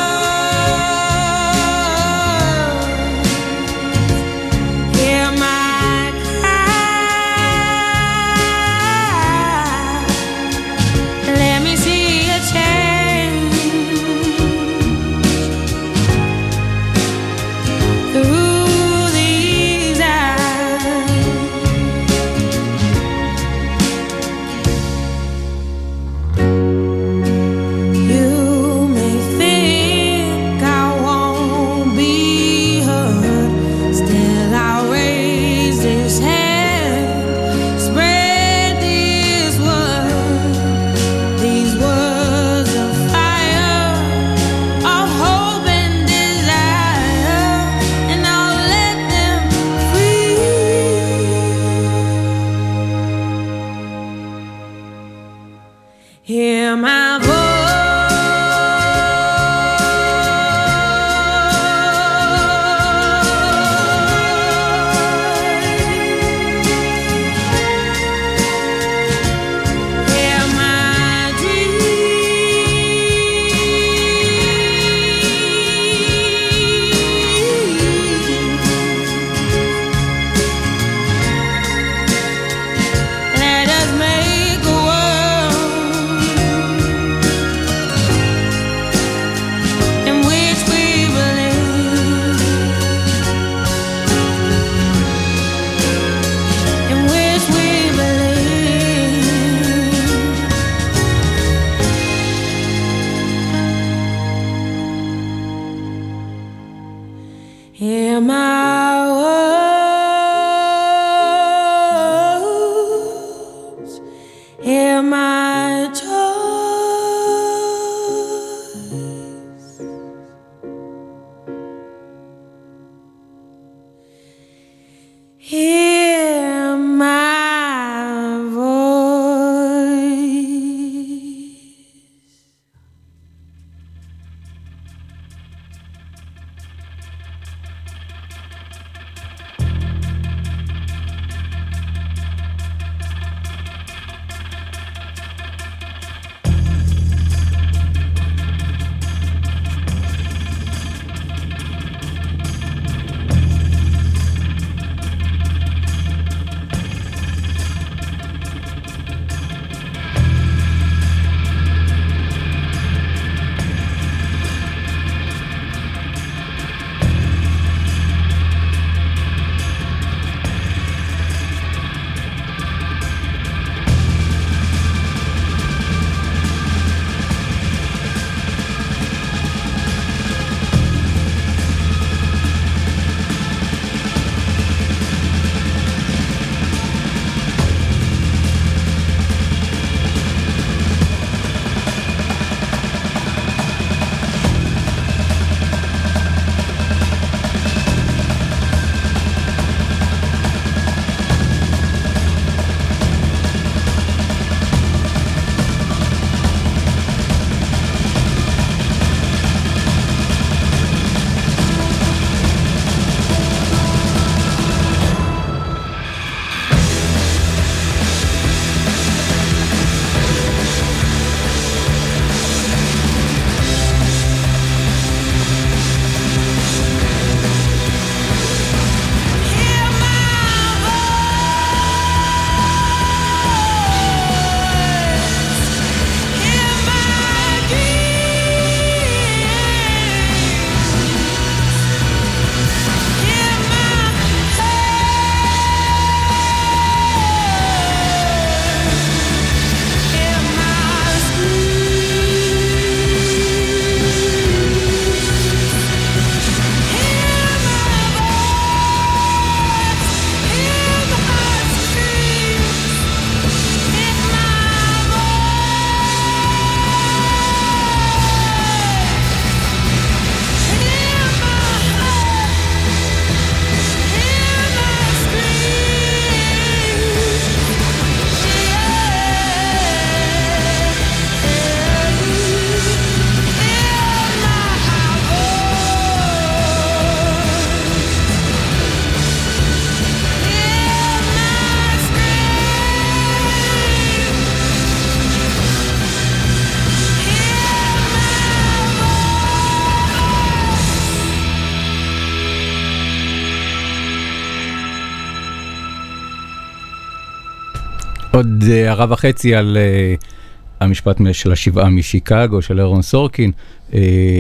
עוד הערה וחצי על uh, המשפט של השבעה משיקגו של אירון סורקין. Uh,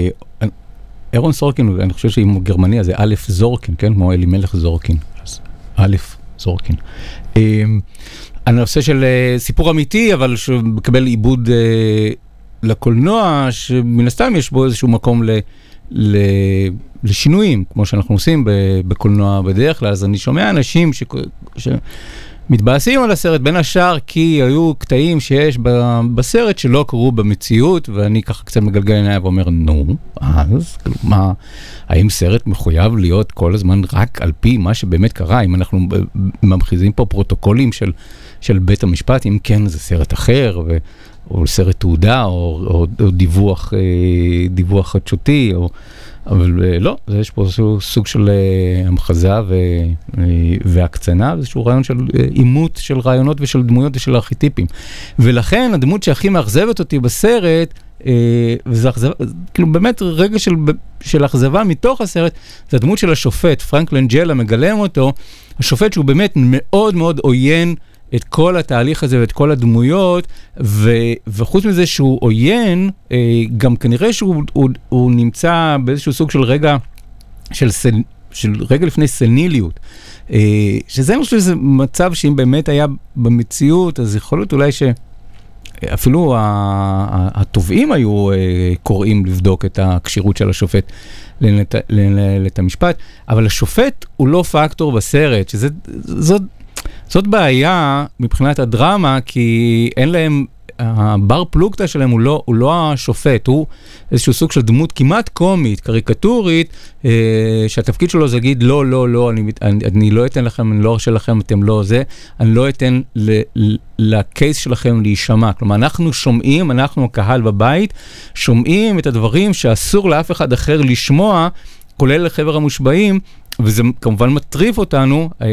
אירון סורקין, אני חושב שאם הוא גרמני, אז זה א' זורקין, כן? כמו אלימלך זורקין. אז א' זורקין. Uh, הנושא של uh, סיפור אמיתי, אבל שמקבל עיבוד uh, לקולנוע, שמן הסתם יש בו איזשהו מקום ל... ל... לשינויים, כמו שאנחנו עושים בקולנוע בדרך כלל. אז אני שומע אנשים ש... שמתבאסים על הסרט, בין השאר כי היו קטעים שיש בסרט שלא קרו במציאות, ואני ככה קצת מגלגל עיניים ואומר, נו, אז מה, האם סרט מחויב להיות כל הזמן רק על פי מה שבאמת קרה? אם אנחנו ממחיזים פה פרוטוקולים של, של בית המשפט, אם כן זה סרט אחר, ו... או סרט תעודה, או, או, או דיווח, דיווח חדשותי, או... אבל לא, יש פה סוג של המחזה והקצנה, איזשהו רעיון של אימות של רעיונות ושל דמויות ושל ארכיטיפים. ולכן הדמות שהכי מאכזבת אותי בסרט, וזה אכזבה, כאילו באמת רגע של, של אכזבה מתוך הסרט, זה הדמות של השופט, פרנק לנג'לה מגלם אותו, השופט שהוא באמת מאוד מאוד עוין, את כל התהליך הזה ואת כל הדמויות, ו, וחוץ מזה שהוא עוין, גם כנראה שהוא הוא, הוא נמצא באיזשהו סוג של רגע, של, סל, של רגע לפני סניליות, שזה אני חושב שזה מצב שאם באמת היה במציאות, אז יכול להיות אולי שאפילו התובעים היו קוראים לבדוק את הקשירות של השופט לנהל את המשפט, אבל השופט הוא לא פקטור בסרט, שזה, זאת, זאת בעיה מבחינת הדרמה, כי אין להם, הבר פלוגתא שלהם הוא לא, הוא לא השופט, הוא איזשהו סוג של דמות כמעט קומית, קריקטורית, אה, שהתפקיד שלו זה להגיד, לא, לא, לא, אני, אני, אני לא אתן לכם, אני לא ארשה לכם, אתם לא זה, אני לא אתן ל, ל, לקייס שלכם להישמע. כלומר, אנחנו שומעים, אנחנו הקהל בבית, שומעים את הדברים שאסור לאף אחד אחר לשמוע, כולל לחבר המושבעים, וזה כמובן מטריף אותנו, אה,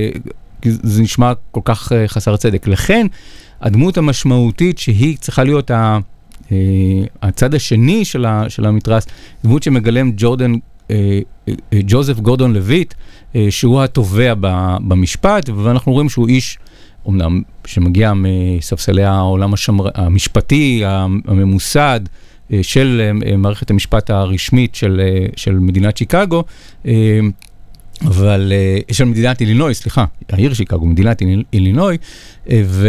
זה נשמע כל כך uh, חסר צדק. לכן, הדמות המשמעותית שהיא צריכה להיות ה, uh, הצד השני של, ה, של המתרס, דמות שמגלם ג'ורדן, uh, uh, ג'וזף גורדון לויט, uh, שהוא התובע ב, במשפט, ואנחנו רואים שהוא איש, אומנם, שמגיע מספסלי העולם השמר, המשפטי, הממוסד, uh, של uh, מערכת המשפט הרשמית של, uh, של מדינת שיקגו, uh, אבל יש של מדינת אילינוי, סליחה, העיר שיקגו, מדינת אילינוי, ו...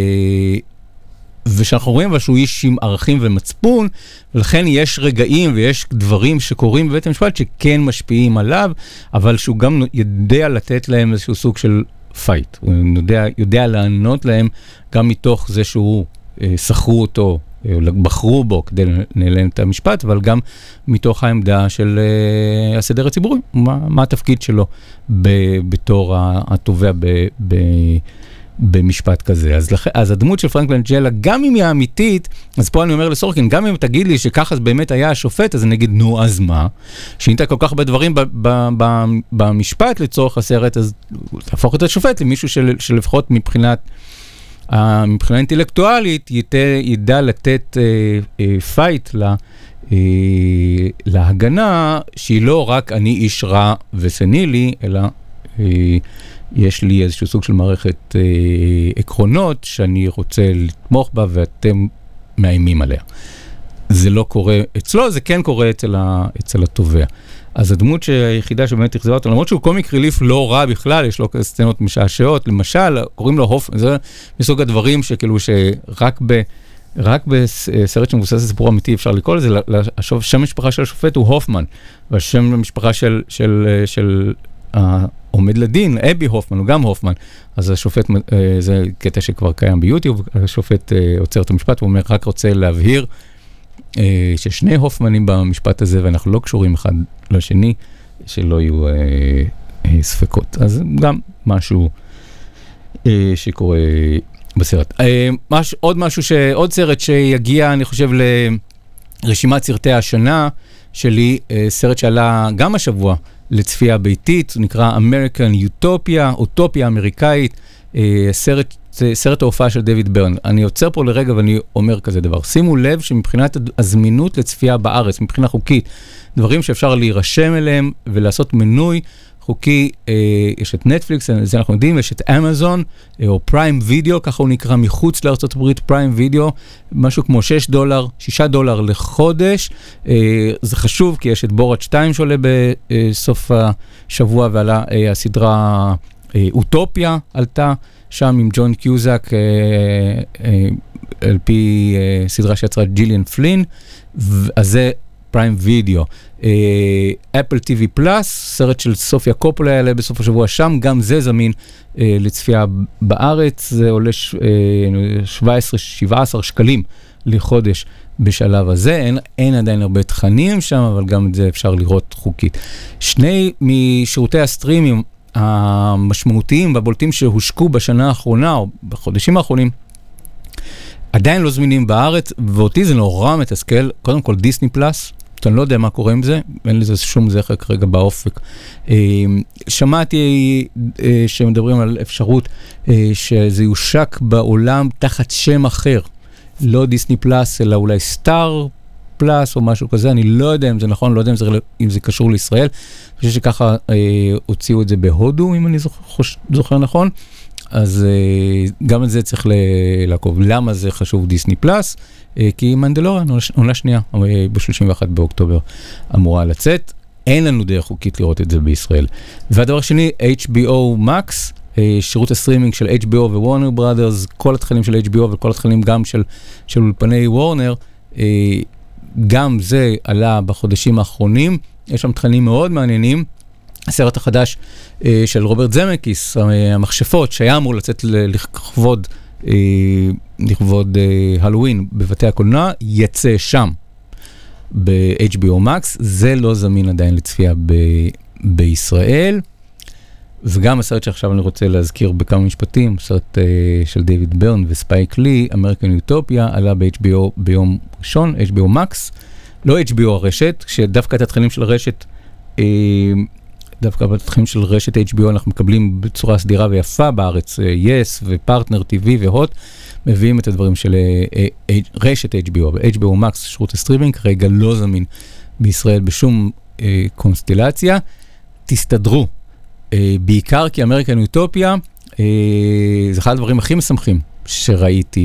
ושאנחנו רואים שהוא איש עם ערכים ומצפון, ולכן יש רגעים ויש דברים שקורים בבית המשפט שכן משפיעים עליו, אבל שהוא גם יודע לתת להם איזשהו סוג של פייט, הוא יודע, יודע לענות להם גם מתוך זה שהוא שכרו אותו, בחרו בו כדי לנהל את המשפט, אבל גם מתוך העמדה של uh, הסדר הציבורי, מה, מה התפקיד שלו ב, בתור התובע ב, ב, במשפט כזה. אז, לכ, אז הדמות של פרנק לנג'לה, גם אם היא האמיתית, אז פה אני אומר לסורקין, גם אם תגיד לי שככה זה באמת היה השופט, אז אני אגיד, נו, אז מה? שינית כל כך הרבה דברים ב, ב, ב, במשפט לצורך הסרט, אז תהפוך את השופט למישהו של, שלפחות מבחינת מבחינה אינטלקטואלית ידע לתת פייט להגנה שהיא לא רק אני איש רע וסנילי, אלא יש לי איזשהו סוג של מערכת עקרונות שאני רוצה לתמוך בה ואתם מאיימים עליה. זה לא קורה אצלו, זה כן קורה אצל התובע. אז הדמות היחידה שבאמת תחזרה אותו, למרות שהוא קומיק ריליף לא רע בכלל, יש לו סצנות משעשעות, למשל, קוראים לו הופמן, זה מסוג הדברים שכאילו שרק ב, רק בסרט שמבוסס לסיפור אמיתי אפשר לקרוא לזה, שם המשפחה של השופט הוא הופמן, והשם המשפחה של, של, של העומד לדין, אבי הופמן, הוא גם הופמן, אז השופט, זה קטע שכבר קיים ביוטיוב, השופט עוצר את המשפט, הוא אומר, רק רוצה להבהיר, ששני הופמנים במשפט הזה, ואנחנו לא קשורים אחד לשני, שלא יהיו אה, אה, ספקות. אז גם משהו אה, שקורה בסרט. אה, מש, עוד משהו, ש, עוד סרט שיגיע, אני חושב, לרשימת סרטי השנה שלי, אה, סרט שעלה גם השבוע לצפייה ביתית, הוא נקרא American Utopia, אוטופיה אמריקאית, אה, סרט סרט ההופעה של דיוויד ברן. אני יוצר פה לרגע ואני אומר כזה דבר. שימו לב שמבחינת הזמינות לצפייה בארץ, מבחינה חוקית, דברים שאפשר להירשם אליהם ולעשות מנוי, חוקי, יש את נטפליקס, זה אנחנו יודעים, יש את אמזון, או פריים וידאו, ככה הוא נקרא מחוץ לארצות הברית, פריים וידאו, משהו כמו שש דולר, שישה דולר לחודש. זה חשוב, כי יש את בורת שתיים שעולה בסוף השבוע, ועלה הסדרה אוטופיה, עלתה שם עם ג'ון קיוזק, על פי סדרה שיצרה ג'יליאן פלין, אז זה פריים וידאו. אפל טי וי פלאס, סרט של סופיה קופולה יעלה בסוף השבוע שם, גם זה זמין לצפייה בארץ, זה עולה שבע עשרה שבע עשרה שקלים לחודש בשלב הזה, אין, אין עדיין הרבה תכנים שם, אבל גם את זה אפשר לראות חוקית. שני משירותי הסטרימים המשמעותיים והבולטים שהושקו בשנה האחרונה, או בחודשים האחרונים, עדיין לא זמינים בארץ, ואותי זה נורא מתסכל, קודם כל דיסני פלאס, אני לא יודע מה קורה עם זה, אין לזה שום זכר כרגע באופק. שמעתי שמדברים על אפשרות שזה יושק בעולם תחת שם אחר, לא דיסני פלאס, אלא אולי סטאר פלאס או משהו כזה, אני לא יודע אם זה נכון, לא יודע אם זה, אם זה קשור לישראל, אני חושב שככה הוציאו את זה בהודו, אם אני זוכר, זוכר נכון, אז גם את זה צריך לעקוב. למה זה חשוב דיסני פלאס? כי מנדלוריאן, עונה שנייה, ב-שלושים ואחד באוקטובר אמורה לצאת. אין לנו דרך חוקית לראות את זה בישראל. והדבר השני, אייץ' בי או Max, שירות הסטרימינג של אייץ' בי או ווורנר בראדרס, כל התכנים של אייץ' בי או וכל התכנים גם של, של אולפני וורנר, גם זה עלה בחודשים האחרונים. יש שם תכנים מאוד מעניינים. הסרט החדש של רוברט זמקיס, המכשפות, שהיה אמור לצאת לכבוד, לכבוד הלווין בבתי הקולנוע, יצא שם ב-אייץ' בי או Max. זה לא זמין עדיין לצפייה ב- בישראל. וגם הסרט שעכשיו אני רוצה להזכיר בכמה משפטים, סרט של דיוויד ברן וספייק לי, אמריקן יוטופיה, עלה ב-אייץ' בי או ביום ראשון, אייץ' בי או Max, לא אייץ' בי או הרשת, שדווקא את התכנים של הרשת, דווקא בתכנים של רשת אייץ' בי או אנחנו מקבלים בצורה סדירה ויפה בארץ, יס ופרטנר טי וי והוט, מביאים את הדברים של רשת אייץ' בי או, ב-אייץ' בי או Max, שירות הסטרימינג, כרגע לא זמין בישראל בשום קונסטלציה. תסתדרו, בעיקר כי אמריקן יוטופיה, זה אחד הדברים הכי משמחים שראיתי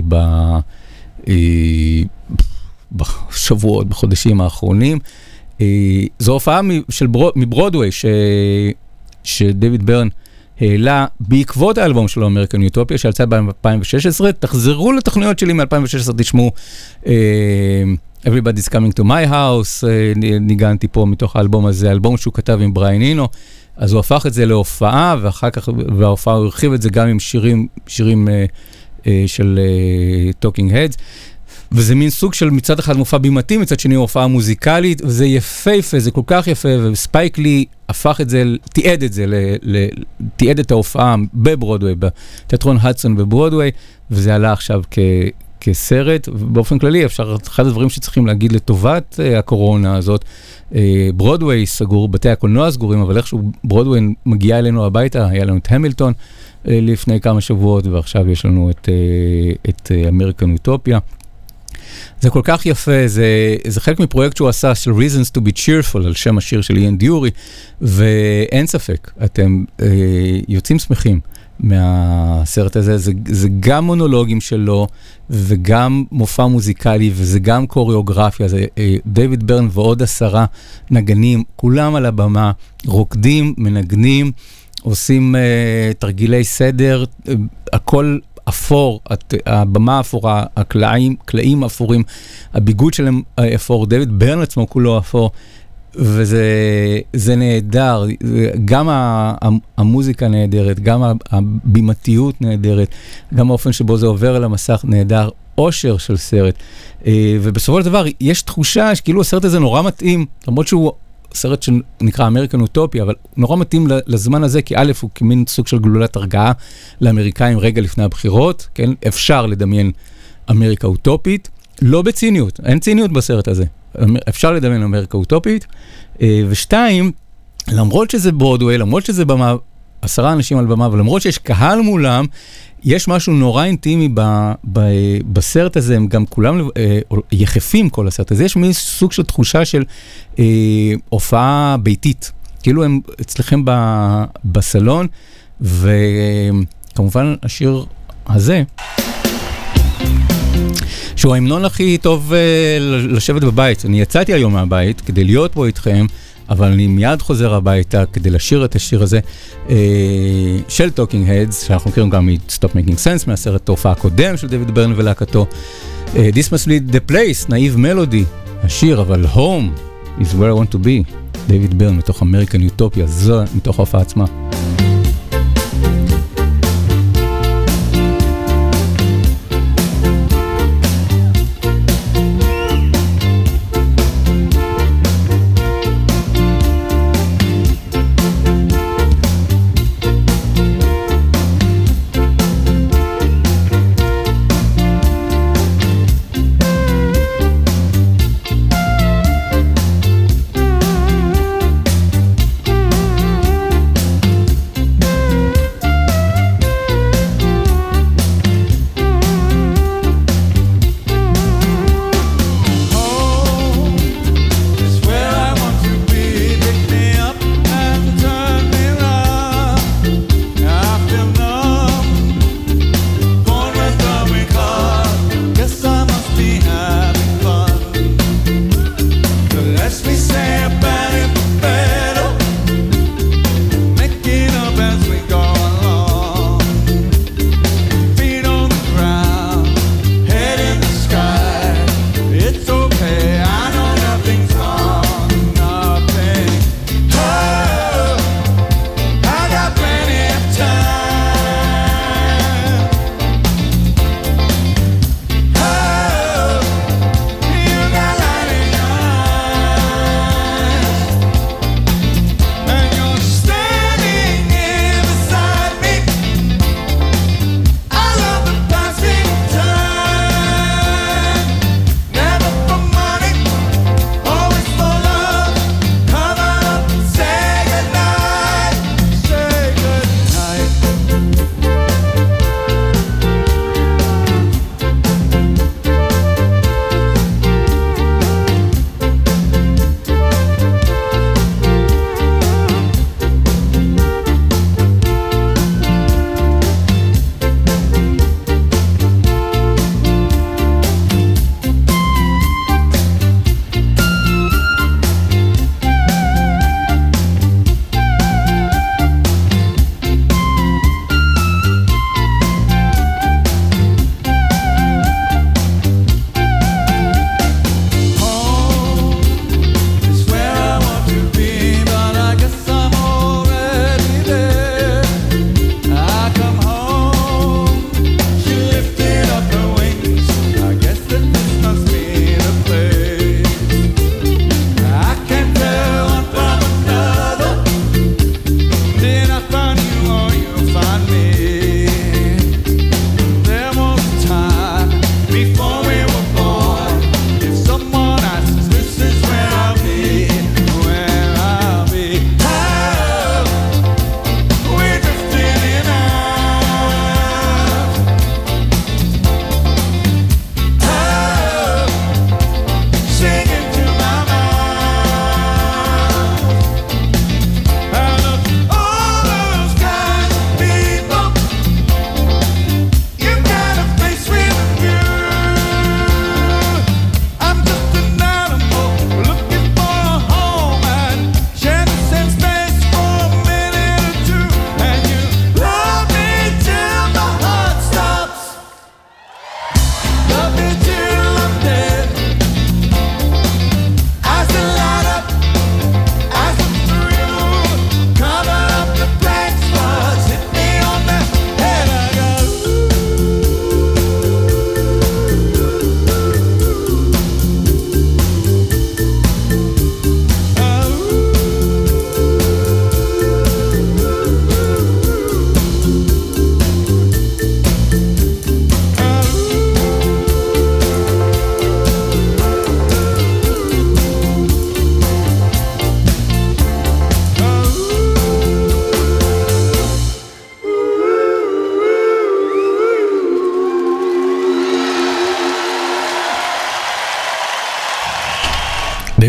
בשבועות, בחודשים האחרונים. זו הופעה מברודווי שדויד ברן העלה בעקבות האלבום שלו, אמריקן יוטופיה, שיצא ב-אלפיים ושש עשרה. תחזרו לתוכניות שלי מ-אלפיים ושש עשרה, תשמעו Everybody's Coming to My House, ניגנתי פה מתוך האלבום הזה, האלבום שהוא כתב עם בריין אינו, אז הוא הפך את זה להופעה, ואחר כך, וההופעה הוא הרחיב את זה גם עם שירים, שירים של Talking Heads, וזה מין סוג של מצד אחד מופע בימתי, מצד שני הופעה מוזיקלית, וזה יפהפה, זה כל כך יפה, וספייק לי הפך את זה, תיעד את זה, תיעד את ההופעה בברודווי, בתיאטרון הדסון בברודווי, וזה עלה עכשיו כ... כסרט, ובאופן כללי אפשר, אחד הדברים שצריכים להגיד לטובת הקורונה הזאת, ברודווי סגור, בתי הקולנוע סגורים, אבל איכשהו ברודווי מגיע אלינו הביתה, היה לנו את המילטון לפני כמה שבועות, ועכשיו יש לנו את, את אמריקן יוטופיה. זה כל כך יפה, זה, זה חלק מפרויקט שהוא עשה של Reasons to be Cheerful, על שם השיר של איין דיורי, ואין ספק, אתם אה, יוצאים שמחים מהסרט הזה, זה, זה גם מונולוגים שלו, וגם מופע מוזיקלי, וזה גם קוריאוגרפיה, זה אה, דיוויד ברן ועוד עשרה נגנים, כולם על הבמה, רוקדים, מנגנים, עושים אה, תרגילי סדר, אה, הכל אפור, הבמה אפורה, הקלעים, קלעים אפורים, הביגוד שלהם אפור, דיוויד ברן עצמו כולו אפור, וזה זה נהדר, גם המוזיקה נהדרת, גם הבימתיות נהדרת, גם האופן שבו זה עובר על המסך נהדר, אושר של סרט, ובסופו של דבר יש תחושה שכאילו הסרט הזה נורא מתאים, למרות שהוא סרט שנקרא אמריקן אוטופיה, אבל נורא מתאים לזמן הזה, כי א' הוא כמין סוג של גלולת הרגעה לאמריקאים רגע לפני הבחירות, כן? אפשר לדמיין אמריקה אוטופית, לא בציניות, אין ציניות בסרט הזה, אפשר לדמיין אמריקה אוטופית, ושתיים, למרות שזה ברודווי, למרות שזה במה, עשרה אנשים על במה, ולמרות שיש קהל מולם, יש משהו נורא אינטימי ב, ב, בסרט הזה, הם גם כולם אה, יחפים כל הסרט הזה, יש מין סוג של תחושה של אה, הופעה ביתית, כאילו הם אצלכם ב- בסלון, וכמובן השיר הזה, שהוא ההמנון הכי טוב לשבת בבית. אני יצאתי היום מהבית כדי להיות פה איתכם, אבל אני מיד חוזר הביתה כדי לשיר את השיר הזה של Talking Heads, שאנחנו מכירים גם מ-Stop Making Sense, מהסרט תופעה הקודם של דיוויד ברן ולהקתו. This must be the place, נאיב מלודי, השיר, אבל Home is where I want to be, דיוויד ברן מתוך American Utopia, זו מתוך ההופעה עצמה.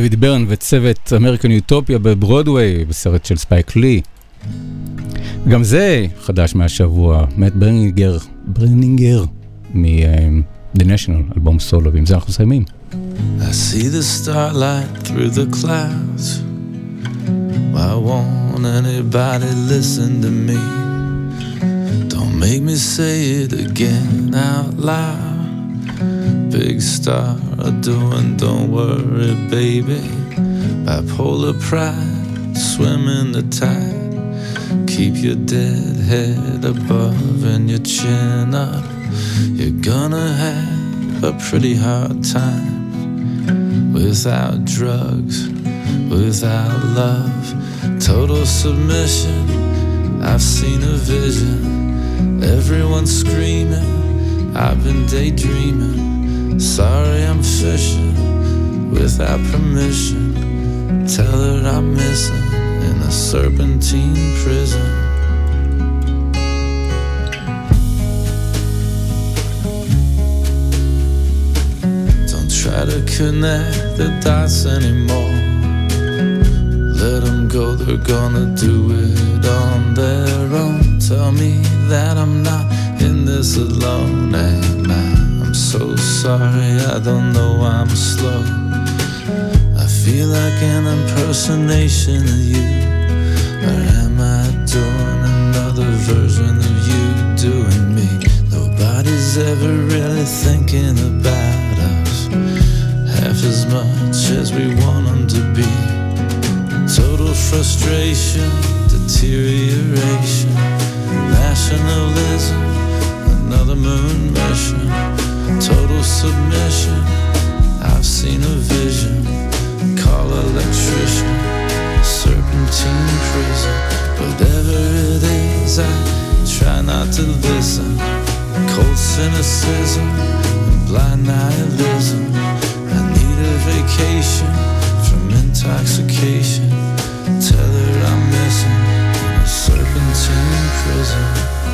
דויד ברן וצוות אמריקן יוטופיה בברודוויי, בסרט של ספייק לי. גם זה חדש מהשבוע, מאט ברנינגר, ברנינגר מ-The National, אלבום סולו, ועם זה אנחנו מסיימים. I see the starlight through the clouds. Why won't anybody listen to me? Don't make me say it again out loud. Big star doing, don't worry, baby. Bipolar pride, swim in the tide. Keep your dead head above and your chin up. You're gonna have a pretty hard time. Without drugs, without love, total submission. I've seen a vision. Everyone's screaming. I've been daydreaming. Sorry, I'm fishing without permission. Tell her I'm missing in a serpentine prison. Try to connect the dots anymore. Let them go, they're gonna do it on their own. Tell me that I'm not in this alone. And I, I'm so sorry, I don't know I'm slow. I feel like an impersonation of you. Or am I doing another version of you doing me? Nobody's ever really thinking about us half as much as we want them to be. Total frustration, deterioration, nationalism, another moon mission. Total submission, I've seen a vision. Call electrician, serpentine prison. Whatever it is, I try not to listen. Cold cynicism, blind nihilism. I need a vacation from intoxication. Tell her I'm missing in a serpentine prison.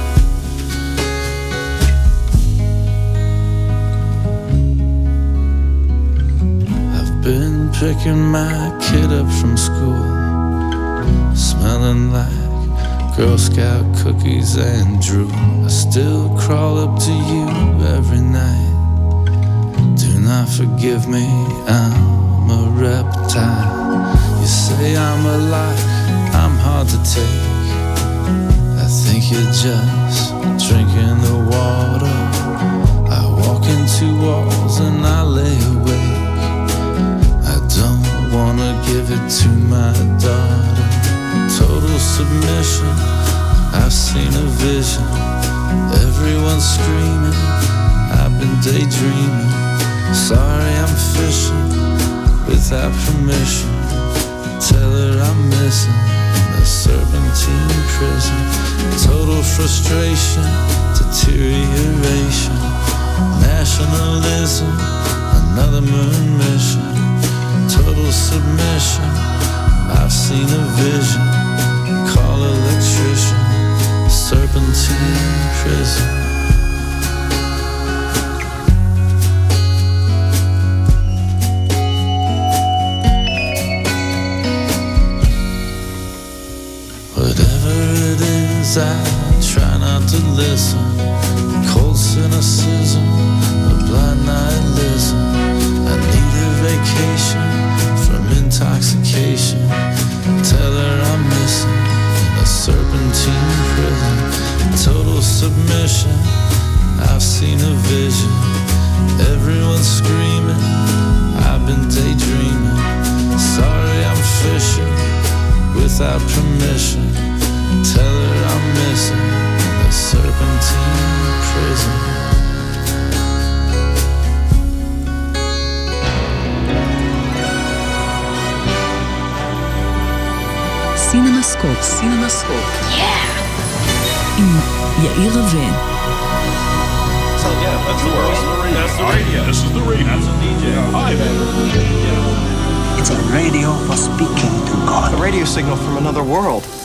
I've been picking my kid up from school, smelling like Girl Scout cookies and drool. I still crawl up to you every night. Do not forgive me, I'm a reptile. You say I'm a lot, I'm hard to take. I think you're just drinking the water. I walk into walls and I lay awake. I don't wanna give it to my daughter. Total submission, I've seen a vision. Everyone's screaming, I've been daydreaming. Sorry, I'm fishing without permission. Tell her I'm missing in a serpentine prison. Total frustration, deterioration, nationalism, another moon mission. Total submission, I've seen a vision. Call electrician, serpentine prison. I try not to listen. Cold cynicism, a blind nihilism. I need a vacation from intoxication. Tell her I'm missing in a serpentine prison. Total submission, I've seen a vision. Everyone's screaming, I've been daydreaming. Sorry, I'm fishing without permission. Tell her I'm missing a serpentine prison. סינמסקופ, סינמסקופ. עם יאיר רווה. So yeah, that's the world. That's the radio. This is the radio. That's a D J. Hi, man. It's a radio for speaking to God. A radio signal from another world.